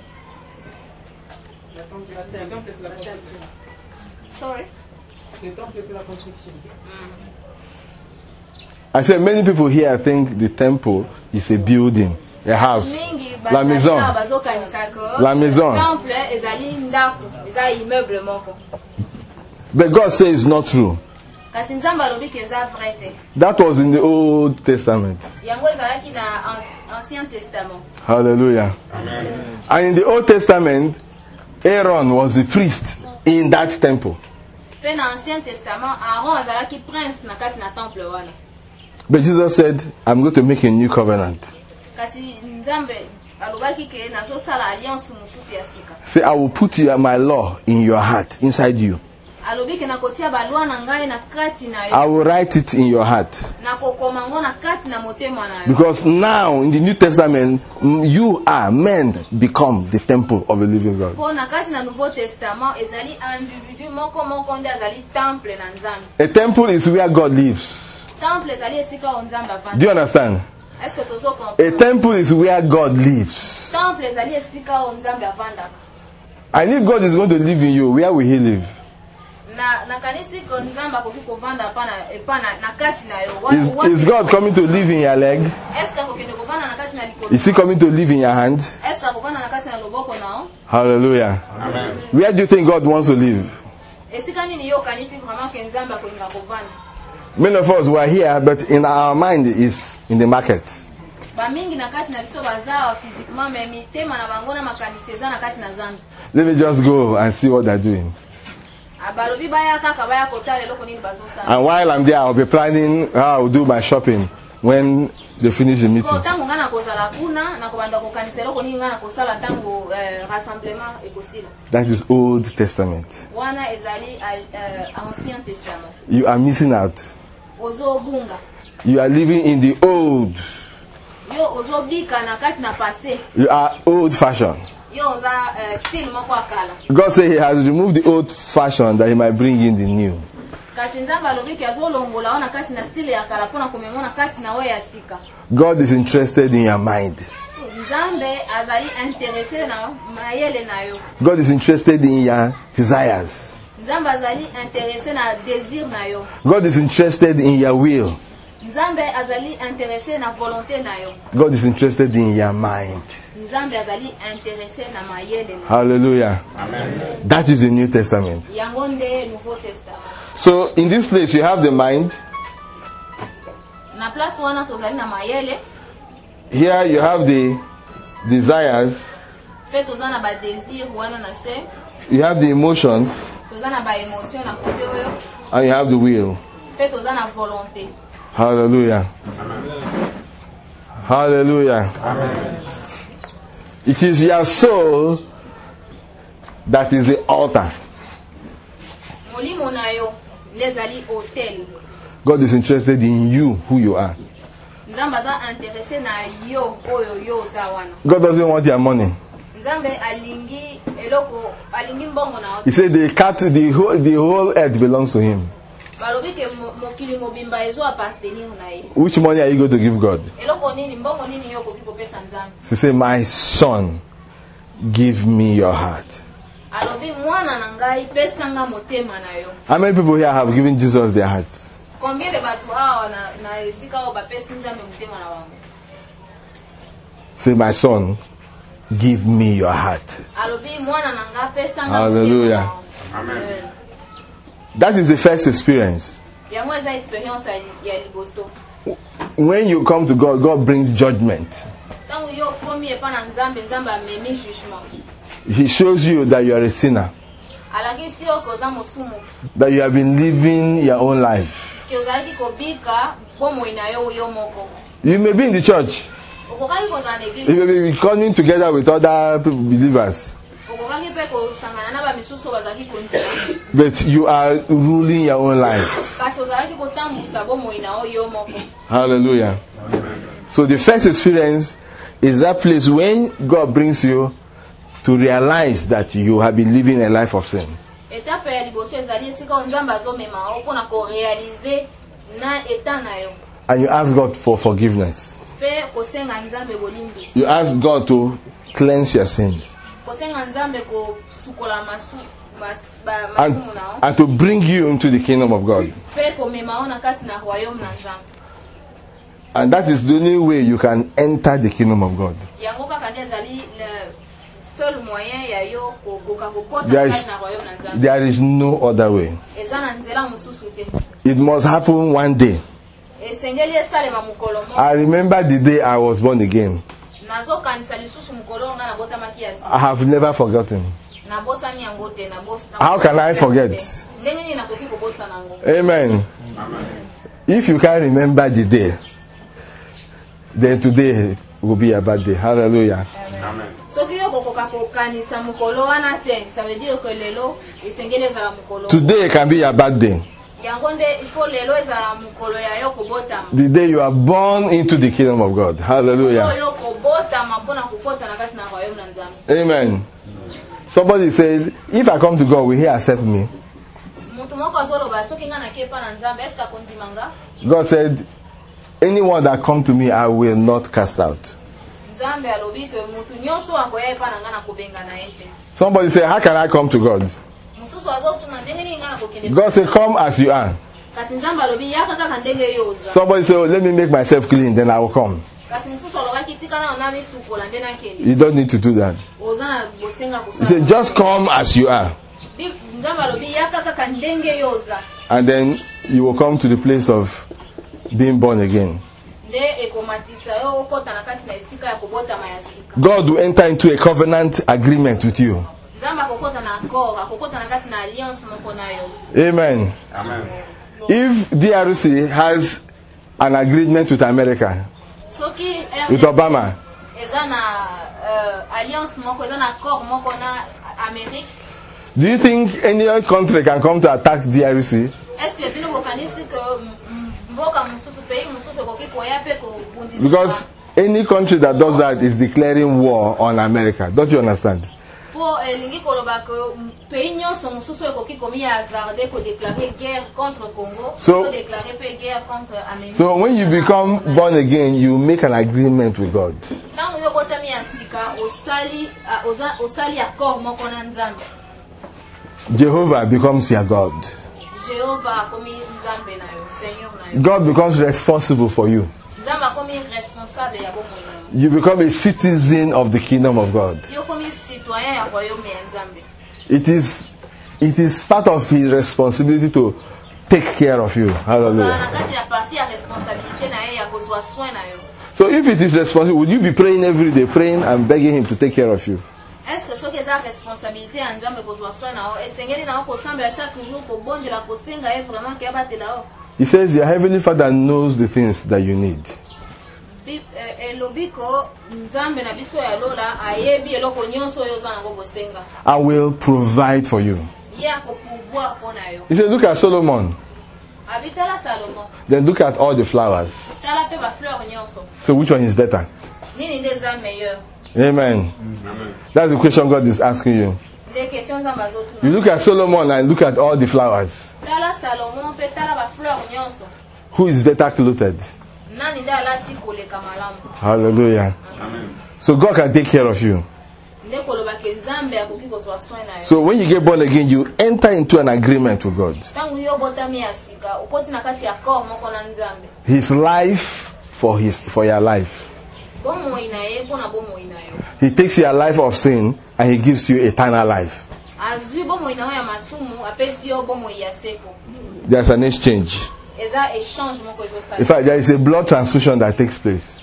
Le temple, le temple, c'est la construction. sorry. Le temple, c'est la construction. I said many people here think the temple is a building, a house. Mingi La maison. baza awa bazokanisa ke La maison. temple ezali ndako, eza immeuble moko. But God says it's not true. Kasi nzambe alobi ke eza vrai te. That was in the Old Testament. Yango ezalaki na An- Ancien Testament. Hallelujah. Amen. And in the Old Testament, Aaron was the priest in that temple. Pe na Ancien Testament, Aaron azalaki prince na kati na temple wana. But Jesus said, I'm going to make a new covenant. Kasi nzambe alobaki ke nazosala alliance mosusu ya sika. Say, I will put you, my law in your heart, inside you. Alobi ke nakotia balwa na ngai na kati na I yo. will write it in your heart. Nakokoma ngo na kati na motema na yo. Because now in the New Testament, mm, you are, men become the temple of the living God. Po na kati na Nouveau Testament ezali individu moko moko nde azali temple na nzambe. A temple is where God lives. Temple ezali esika o nzambe Do you avanda. understand? Est-ce que tozo A comprendre? temple is where God lives. Temple ezali esika o Nzambe avandaka. And if God is going to live in you, where will He live? Na na kanisi ko Nzambe akoki kovanda pa na epa na na kati na yo. What- Is, what- is God coming to live in your leg? Est-ce que akokende kovanda na kati na likolo? Is He coming to live in your hand? Est-ce que akovanda na kati na loboko nao? Hallelujah. Amen. Where do you think God wants to live? Esika nini yo kanisi vraiment ke Nzambe akolinga kovanda? Many of us were here, but in our mind is in the market. Bamingi na kati na biso bazawa physiquement mais mitema na bango na makanisi eza na kati na Nzambe. Let me just go and see what they're doing. Abalobi baya kaka baya kotala eloko nini bazosala. And while I'm there, I'll be planning how I'll do my shopping when they finish the Ko meeting. tango ngana kozala kuna na kobanda kokanisa eloko nini ngana kosala tango eh, rassemblement ekosila. That is Old Testament. Wana ezali uh, Ancien Testament. You are missing out. Ozobunga. You are living in the old. Yo ozobika na kati na passé. You are old fashioned. Yo oza uh, style moko akala. God said He has removed the old fashion that He might bring in the new. Kasi Nzambe alobi ke azolongola wana kati na style ya kala pona komemona kati na we ya sika. God is interested in your mind. Nzambe azali intéressé na mayele na yo. God is interested in your desires. Nzambe azali intéressé na désir na yo. God is interested in your will. Nzambe azali intéressé na volonté na yo. God is interested in your mind. Nzambe azali intéressé na mayele na yo. Hallelujah. Amen. That is the New Testament. Yango nde Nouveau Testament. So in this place you have the mind. Na place wana tozali na mayele, Here you have the desires. pe toza na ba désir wana na se, You have the emotions. toza na ba émotion na côté oyo, And you have the will. pe toza na volonté. Hallelujah. Hallelujah. It is your soul that is the altar. Molimo na yo nde ezali hôtel. God is interested in you, who you are. Nzambe aza intéressé na yo oyo yo oza wana. God doesn't want your money. Nzambe alingi eloko alingi mbongo na yo. He said the cat, the whole, the whole earth belongs to Him. Balobi ke mo- mokili mobimba ezo appartenir na ye. Which money are you going to give God? Eloko nini mbongo nini yo okoki kopesa Nzambe? He said, my son, give me your heart. Alobi mwana na ngai pesa nga motema na yo. How many people here have given Jesus their hearts? Combien de batu awa na na esika o bapesi Nzambe motema na wango? Say, my son, give me your heart. Alobi mwana na nga pesa nga Hallelujah. motema na wango. Amen. That is the first experience. Yango eza experience ya- ya liboso. When you come to God, God brings judgment. Tangu yo komi epa na Nzambe, Nzambe amemi jugement. He shows you that you are a sinner, Alakisi yo koza mosumu, that you have been living your own life. ke ozalaki kobika bomoi na yo yo moko. You may be in the church, Okokaki kozala na you église, may be coming together with other people- believers, okokaki mpe kosangana na bamisusu bazalaki kondima, but you are ruling your own life. kasi ozalaki kotambwisa bomoi na yo yo moko. Hallelujah. So the first experience is that place when God brings you to realize that you have been living a life of sin. Etape ya liboso ezali esika oyo Nzambe azomema yo mpona korealize na eta na yo, And you ask God for forgiveness. mpe kosenga Nzambe bolimbisi, You ask God to cleanse your sins. kosenga Nzambe kosukola masu mas- ba- And, masumu na yo, and to bring you into the kingdom of God. mpe komema yo na kati na royaume na Nzambe. And that is the only way you can enter the kingdom of God. Yango kaka nde ezali le seul moyen ya yo kokoka kokota There na is, kati na royaume na Nzambe. there is no other way. Eza na nzela mosusu te. It must happen one day. Esengeli esalema mokolo moko. I remember the day I was born again. Nazokanisa lisusu mokolo oyo nga nabotamaki ya sika. I have never forgotten. Nabosani yango te, nabos- How can I forget? Ndenge nini nakoki kobosana yango? Amen. If you can't remember the day, then today will be a bad day. Hallelujah. Amen. Soki yo kokoka kokanisa mokolo wana te, ça veut dire que lelo esengeli ezala mokolo. Today can be a bad day. Yango nde il faut lelo ezala mokolo ya yo kobotama. The day you are born into the kingdom of God. Hallelujah. Oyo kobotama mpona kokota na kati na royaume na Nzambe. Amen. Somebody said, if I come to God, will He accept me? Mutu moko azoloba soki nga nake pa na Nzambe eske akondima nga? God said, anyone that come to me, I will not cast out. Nzambe alobi ke mutu nyonso akoya epa na nga na kobenga na ye te. Somebody say, how can I come to God? Mususu azotuna ndenge nini nga na kokende. God say, come as you are. Kasi Nzambe alobi yaka kaka ndenge yo oza. Somebody say, oh, let me make myself clean, then I will come. Kasi mususu alobaki tika na ona misukola nde na kende. You don't need to do that. Oza na bosenga He kusala. said, just come as you are. Nzambe alobi yaka kaka ndenge yo oza. And then you will come to the place of being born again. God will enter into a covenant agreement with you. Amen. Amen. If D R C has an agreement with America, with Obama, do you think any country can come to attack D R C? Because any country that does that is declaring war on America. Don't you understand? So, so when you become born again, you make an agreement with God. Jehovah becomes your God. God becomes responsible for you. You become a citizen of the kingdom of God. It is, it is part of His responsibility to take care of you. Hallelujah. So if it is responsible, would you be praying every day, praying and begging Him to take care of you? He says your heavenly Father knows the things that you need. I will provide for you. He said, look at Solomon. Then look at all the flowers. So which one is better? Amen. Amen. That's the question God is asking you. You look at Solomon and look at all the flowers. Who is better clothed? Hallelujah. Amen. So God can take care of you. So when you get born again, you enter into an agreement with God. His life for his for your life. He takes your life of sin and He gives you eternal life. There's an exchange. In fact, there is a blood transfusion that takes place.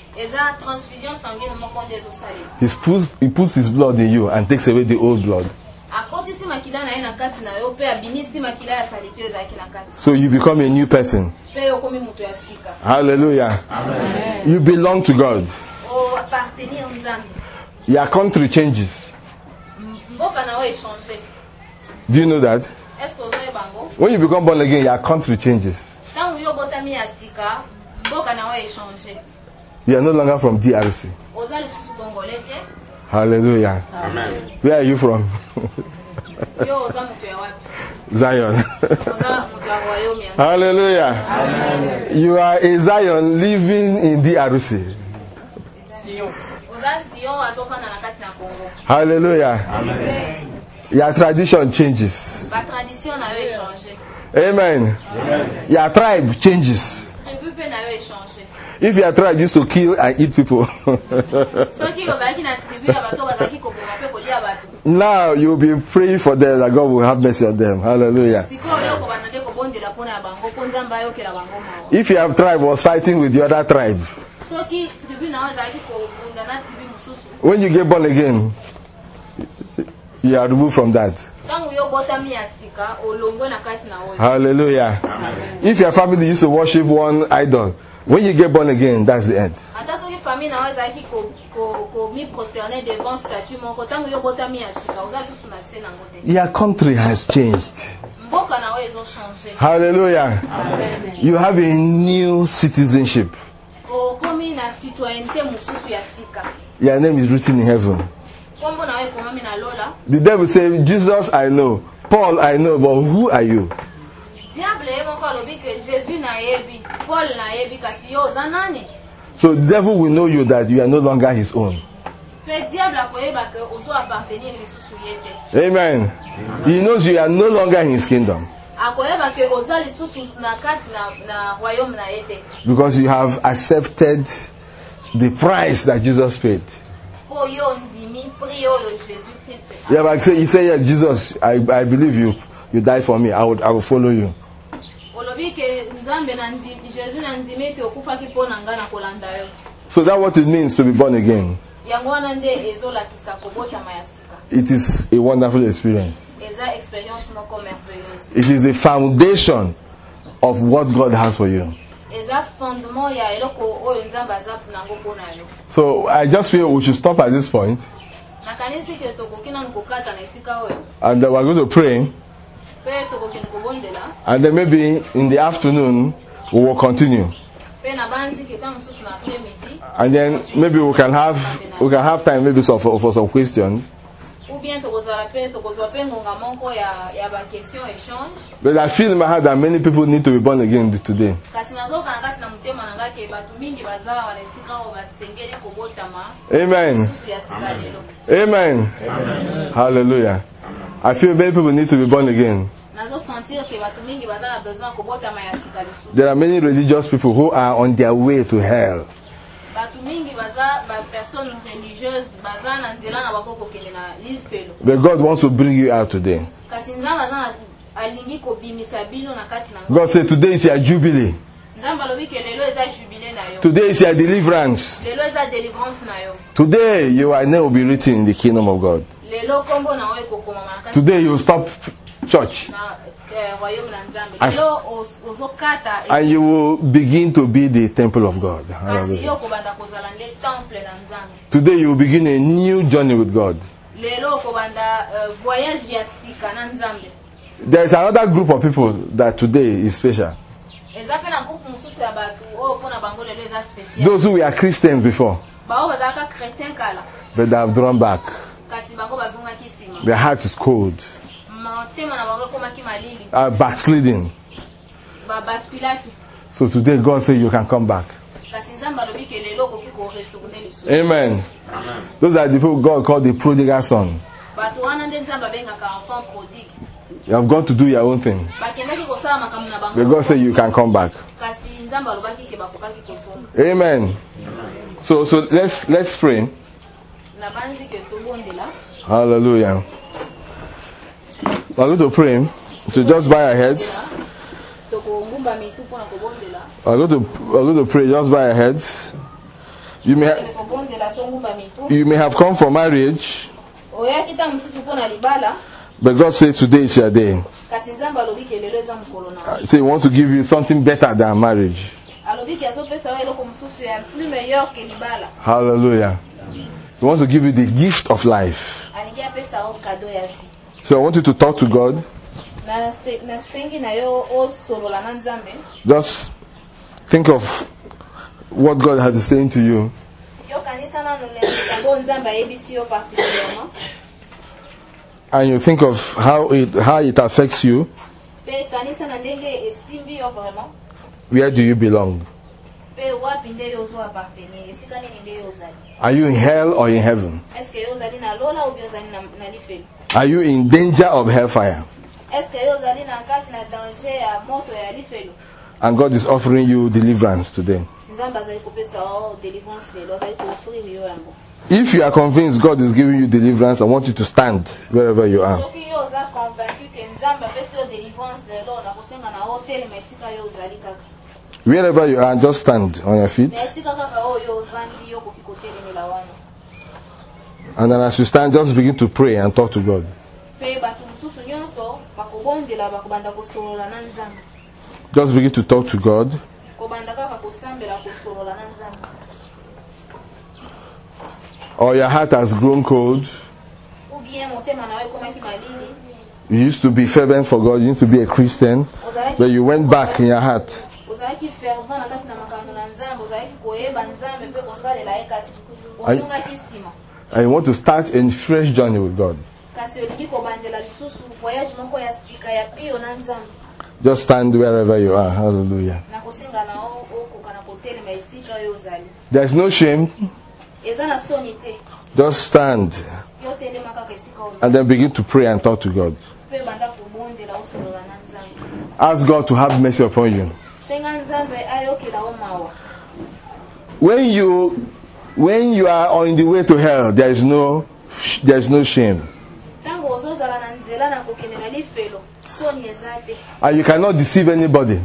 He puts, he puts His blood in you and takes away the old blood. So you become a new person. Hallelujah. Amen. You belong to God. Your country changes. Do you know that? When you become born again, your country changes. You are no longer from D R C. Hallelujah. Amen. Where are you from? Zion. Hallelujah. Amen. You are a Zion living in D R C. Hallelujah. Amen. Your tradition changes. Amen. Amen. Your tribe changes. If your tribe used to kill and eat people, now you'll be praying for them that God will have mercy on them. Hallelujah. If your tribe was fighting with the other tribe, when you get born again, you are removed from that. Hallelujah. Amen. If your family used to worship one idol, when you get born again, that's the end. Your country has changed. Hallelujah. Amen. You have a new citizenship. Your name is written in heaven. The devil said, Jesus I know, Paul I know, but who are you? Jésus na yebi, Paul na yebi kasi yo zanani. So the devil will know you that you are no longer his own. Pe diable akoyeba ke ozo appartenir lisusu yete. Amen. He knows you are no longer in his kingdom. Akoyeba ke oza lisusu na kati na na royaume na yete. Because you have accepted the price that Jesus paid. Po yo ndimi pri yo Jésus Christ. Yeah, but say, you say, yeah, Jesus, I, I believe you. You died for me. I would I will follow you. Olobi ke nzambe na ndimi Jésus na ndimi pe okufa ki po na nga na kolanda yo. So that's what it means to be born again. Yango wana nde ezola kisa kobota mayasika. It is a wonderful experience. Eza experience moko merveilleuse. It is the foundation of what God has for you. Eza fondement ya eloko oyo nzambe aza nango pona yo. So I just feel we should stop at this point. Nakanisi ke tokokina nkokata na esika oyo. And then we're going to pray. Pe tokokina kobondela. And then maybe in the afternoon we will continue. Pe na banzi ke ta mususu na après-midi. And then maybe we can have we can have time maybe so for, for some questions. Ou bien tokozala pe tokozwa pe ngonga moko ya ya ba question échange. But I feel in my heart that many people need to be born again today. Kasi nazoka na kati na mutema na ngake batu mingi bazala wana esika o basengeli kobotama. Amen. Mususu ya sika lelo. Amen. Amen. Hallelujah. I feel many people need to be born again. Nazo sentir ke batu mingi bazala besoin kobotama ya sika lusu. There are many religious people who are on their way to hell. Batu mingi baza ba personnes religieuses baza na nzela na bakoko kende na lifelo. But God wants to bring you out today. Kasi nzamba baza alingi ko bimisa bino na kati na. God said today is your jubilee. Nzamba lobi ke lelo eza jubilé na yo. Today is your deliverance. Lelo eza délivrance na yo. Today your name will be written in the kingdom of God. Lelo kombo na we kokoma makasi. Today you will stop church. Na royaume na nzambe. Lelo ozokata. And you will begin to be the temple of God. Kasi yo kobanda kozala nde temple na nzambe. Today you will begin a new journey with God. Lelo kobanda voyage ya sika na nzambe. There is another group of people that today is special. Ezape na groupe mususu ya batu o pona bango lelo eza special. Those who were Christians before. Ba o bazaka chrétien kala. But they have drawn back. Kasi bango bazunga kisima. Their heart is cold. Motema na bango koma ki malili. Are backsliding. Ba basculaki. So today God says you can come back. Kasi nzamba lobi ke lelo ko kiko retourner lisu. Amen. Amen. Those are the people God called the prodigal son. Batu wana nde nzamba bengaka enfant prodigue. You have gone to do your own thing. But God said you can come back. Amen. So so let's let's pray. Hallelujah. We're going to pray. So just bow our heads. We're going to we're going to pray. Just bow our heads. You may have, you may have come for marriage. But God says today is your day. Uh, say He wants to give you something better than marriage. Hallelujah. He wants to give you the gift of life. So I want you to talk to God. Just think of what God has saying to you. And you think of how it how it affects you. Where do you belong? Are you in hell or in heaven? Are you in danger of hellfire? And God is offering you deliverance today. If you are convinced God is giving you deliverance, I want you to stand wherever you are. Wherever you are, just stand on your feet. And then as you stand, just begin to pray and talk to God. Just begin to talk to God. Or your heart has grown cold. You used to be fervent for God, you used to be a Christian, but you went back in your heart. I, I want to start a fresh journey with God. Just stand wherever you are. Hallelujah. There is no shame. Just stand and then begin to pray and talk to God. Ask God to have mercy upon you. When you when you are on the way to hell, there is no there is no shame. And you cannot deceive anybody.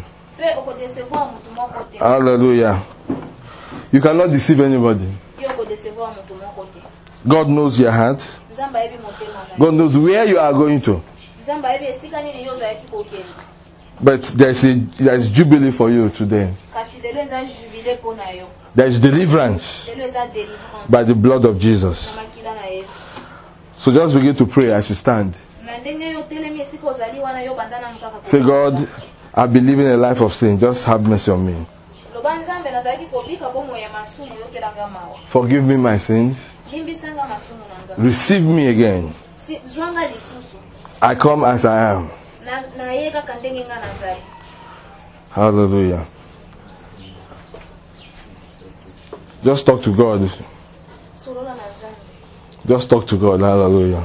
Hallelujah. You cannot deceive anybody. God knows your heart. God knows where you are going to. But there is a there is jubilee for you today. There is deliverance by the blood of Jesus. So just begin to pray as you stand. Say, God, I believe in a life of sin. Just have mercy on me. Forgive me my sins. Receive me again. I come as I am. Hallelujah. Just talk to God. Just talk to God. Hallelujah.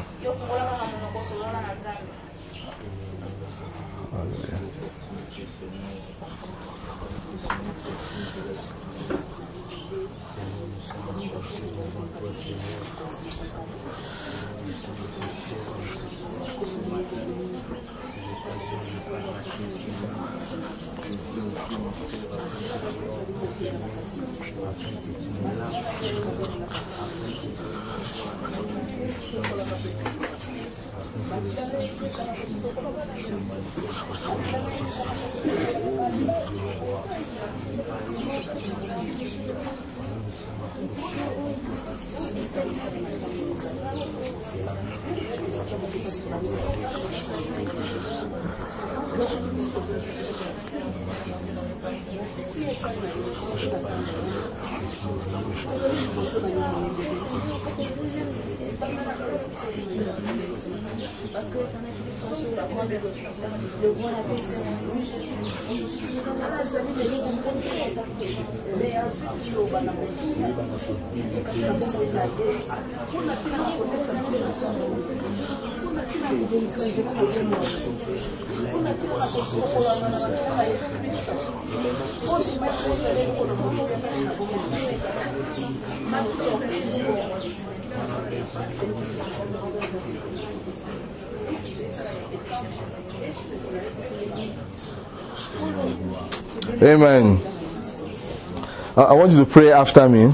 Amen. I, I want you to pray after me.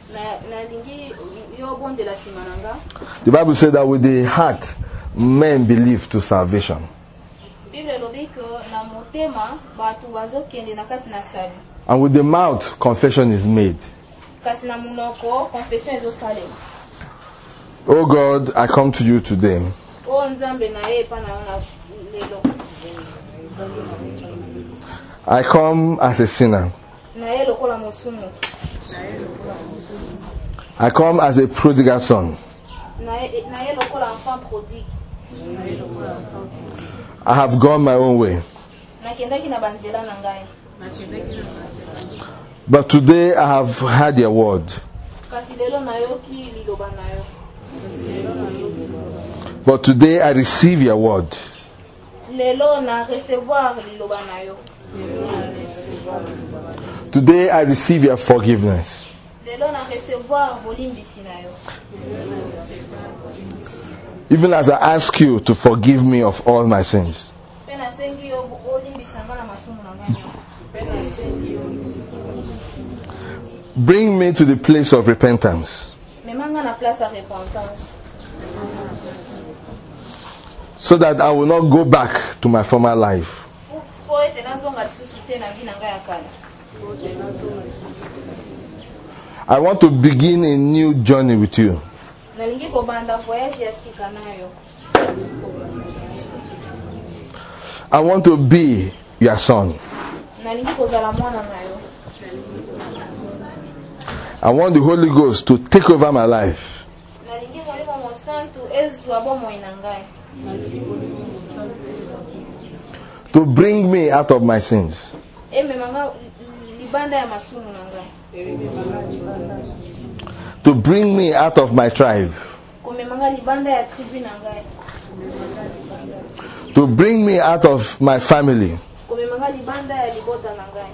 The Bible said that with the heart men believe to salvation, and with the mouth confession is made. Oh God, I come to you today. I come as a sinner. I come as a prodigal son. I have gone my own way. But today I have heard your word. But today I receive your word. Today I receive your forgiveness. Even as I ask you to forgive me of all my sins. Bring me to the place of repentance, so that I will not go back to my former life. I want to begin a new journey with you. I want to be your son. I want the Holy Ghost to take over my life. To to bring me out of my sins, ememanga libanda ya masumu na ngai, to bring me out of my tribe, komemanga libanda ya tribu na ngai, to bring me out of my family, komemanga libanda ya libota na ngai,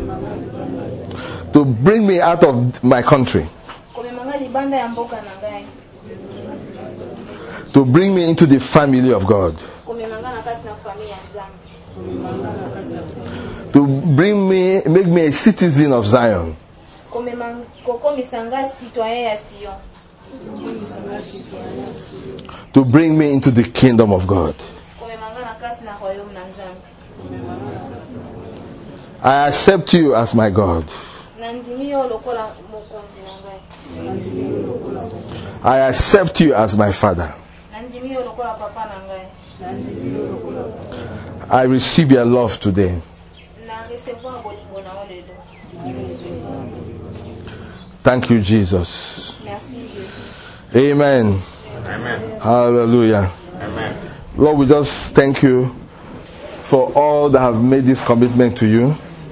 to bring me out of my country, komemanga libanda ya mboka na ngai, to bring me into the family of God, komemanga na kasi na familia ya Nzambe, to bring me, make me a citizen of Zion, komemanga kokomisa ngai citoyen ya Sion, to bring me into the kingdom of God. komemanga na kasi na royaume na Nzambe. I accept you as my God. Nandimi yo lokola mokonzi na ngai, I accept you as my Father. nandimi yo lokola papa na ngai, I receive your love today. na recevoir bolingo na yo lelo. Thank you, Jesus. Merci Jésus. Amen. Amen. Hallelujah. Amen. Lord, we just thank you for all that have made this commitment to you.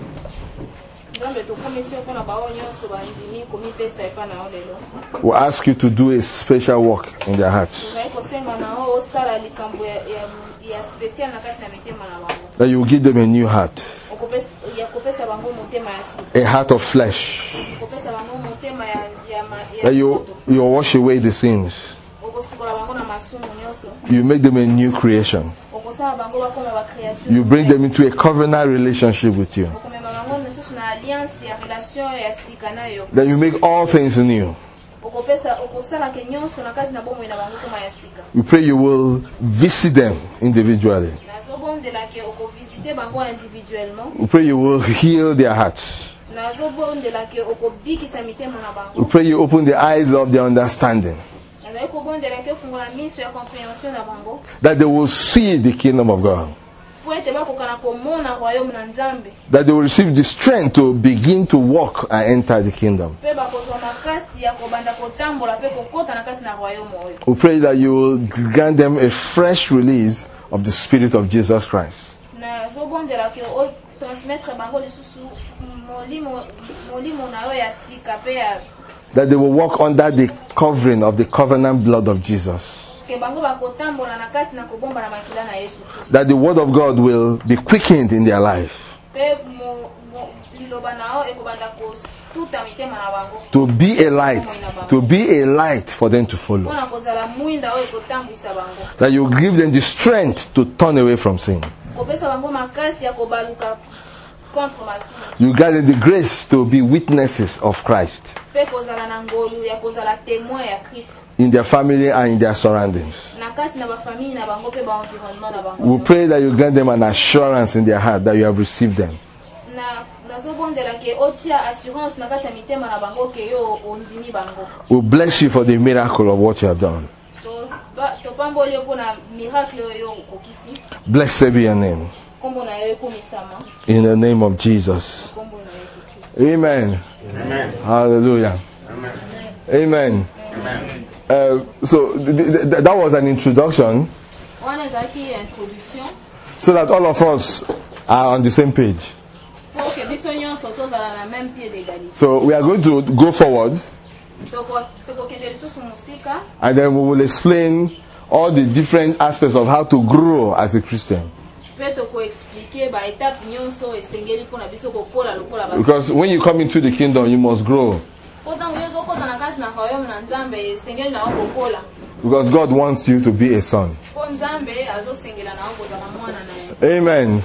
Nzambe tokomisi yo mpona bao nyonso bandimi komipesa epa na yo lelo. We ask you to do a special work in their hearts. Tozali kosenga na yo osala likambo ya, ya, ya spécial na kasi na mitema na bango. That you will give them a new heart, Okopesa ya kopesa bango motema ya sika. a heart of flesh. Kopesa bango motema ya ya ma- ya That you moto. you will wash away the sins. Okosukola bango na masumu nyonso. You make them a new creation. Okosala bango bakoma ba créature. You bring them into a covenant relationship with you. Okomema bango mosusu na alliance ya relation ya sika na yo. That you make all things new. Okopesa okosala ke nyonso na kazi na bomoi na bango koma ya sika. We pray you will visit them individually. Nazobondela ke okovisite bango individuellement. We pray you will heal their hearts. Nazobondela ke okobikisa mitema na We bango. pray you open the eyes of their understanding. Nazali kobondela ke fungola miso ya compréhension na bango. That they will see the kingdom of God. Po ete bakokana komona royaume na Nzambe. That they will receive the strength to begin to walk and enter the kingdom. Pe bakozwa makasi ya kobanda kotambola pe kokota na kasi na royaume oyo. We pray that you will grant them a fresh release of the Spirit of Jesus Christ. Nazobondela ke o transmettre bango lisusu molimo molimo na yo ya sika pe ya That they will walk under the covering of the covenant blood of Jesus. ke bango bakotambola na kati na kobomba na makila na Yesu Kristo. That the word of God will be quickened in their life. Pe mo mo- liloba na yo ekobanda kostuta mitema na bango. To be a light. To be a light for them to follow. Mpona kozala mwinda oyo ekotambwisa bango. That you give them the strength to turn away from sin. Kopesa bango makasi ya kobaluka contre masumu. You grant them the grace to be witnesses of Christ Pe kozala na ngolu ya kozala témoin ya Kristo. in their family and in their surroundings. Na kati na bafamille na bango pe ba environnement na bango. We pray that you grant them an assurance in their heart that you have received them. Na nazobondela ke otia assurance na kati ya mitema na bango ke yo ondimi bango. We bless you for the miracle of what you have done. To ba to pamboli yo mpona miracle oyo okokisi. Blessed be your name. Kombo na yo ekomisama. In the name of Jesus. Kombo na Yesu Kristo. Amen. Amen. Hallelujah. Amen. Amen. Amen. Uh, so th- th- th- that was an introduction Wana ezalaki introduction so that all of us are on the same page. po ke biso nyonso tozala na même pied d'égalité. So we are going to go forward Toko tokokende lisusu mosika and then we will explain all the different aspects of how to grow as a Christian. pe tokoexplike baétape nyonso esengeli mpona biso kokola lokola ba. Because when you come into the kingdom, you must grow. Po ntango nyonso okota na kati na royaume na Nzambe esengeli na yo kokola. Because God wants you to be a son. Po Nzambe azosengela na yo kozala mwana na ye. Amen.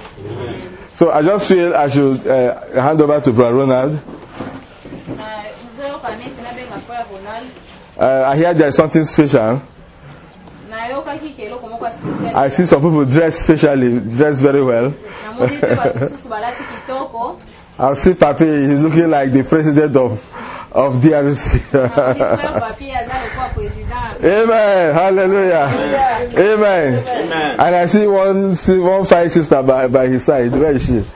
So I just feel I should uh, hand over to Brother Ronald. Na nzoyoka neti nabenga Frère Ronald. Uh, I hear there is something special. Nayokaki ke eloko moko ya spécial. I see some people dress specially, dress very well. Namoni pe bato mosusu balati kitoko. I see Papi, he's looking like the president of of D R C. Namoni Frère Papi aza lokola président. Amen. Hallelujah. Amen. Amen. And I see one see one fine sister by, by his side. Where is she?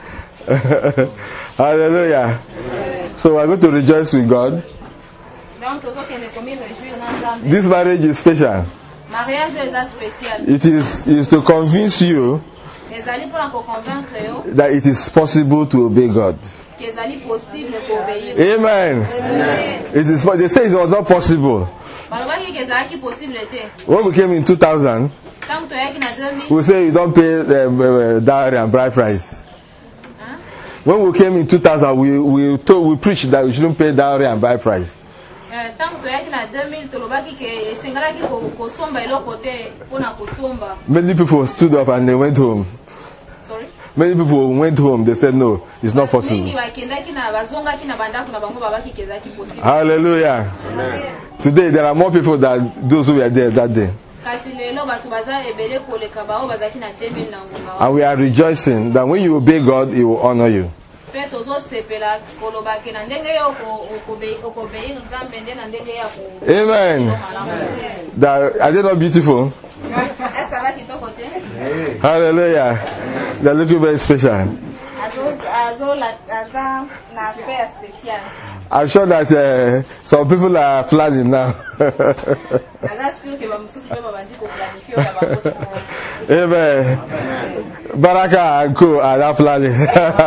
Hallelujah. So we're going to rejoice with God. Donc tozokende komi réjouir na Nzambe. This marriage is special. Mariage eza spécial. It is is to convince you ezali pour ko convaincre yo that it is possible to obey God. que ezali possible ko obéir. Amen. Amen. It is. They say it was not possible. balobaki que ezalaki possible te. When we came in two thousand, tangu toyaki na deux mille we say you don't pay uh, uh, dowry and bride price. Huh? When we came in two thousand, we we told, we preached that we shouldn't pay dowry and bride price. tangu toyaki na deux mille tolobaki ke esengalaki kosomba eloko te mpona kosomba. Many people stood up and they went home. Sorry? Many people went home. They said no, it's not possible. mingi bakendaki na bazongaki na bandako na bango babaki ke ezalaki possible. Hallelujah. Amen. Today there are more people than those who were there that day. kasi lelo bato baza ebele koleka bao bazalaki na deux mille na nguma. And we are rejoicing that when you obey God, He will honor you. pe tozosepela koloba ke na ndenge yo okobeir nzambe nde na ndenge ya ko. Amen. That, are they not beautiful? Est-ce que va kitoko te? Hallelujah. They're looking very special. Azo azo la aza na aspect spécial. I'm sure that uh, some people are planning now. Aza sûr que ba mususu pe babandi ko planifier ya ba boss. Amen. Baraka and Co are not planning.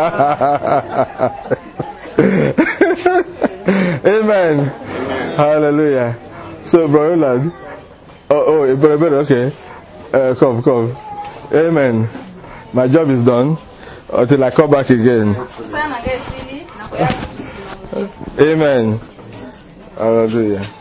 Amen. Hallelujah. So, Brother Roland. Oh, oh, brother, okay. Uh, come, come. Amen. My job is done until I come back again. Amen. Hallelujah.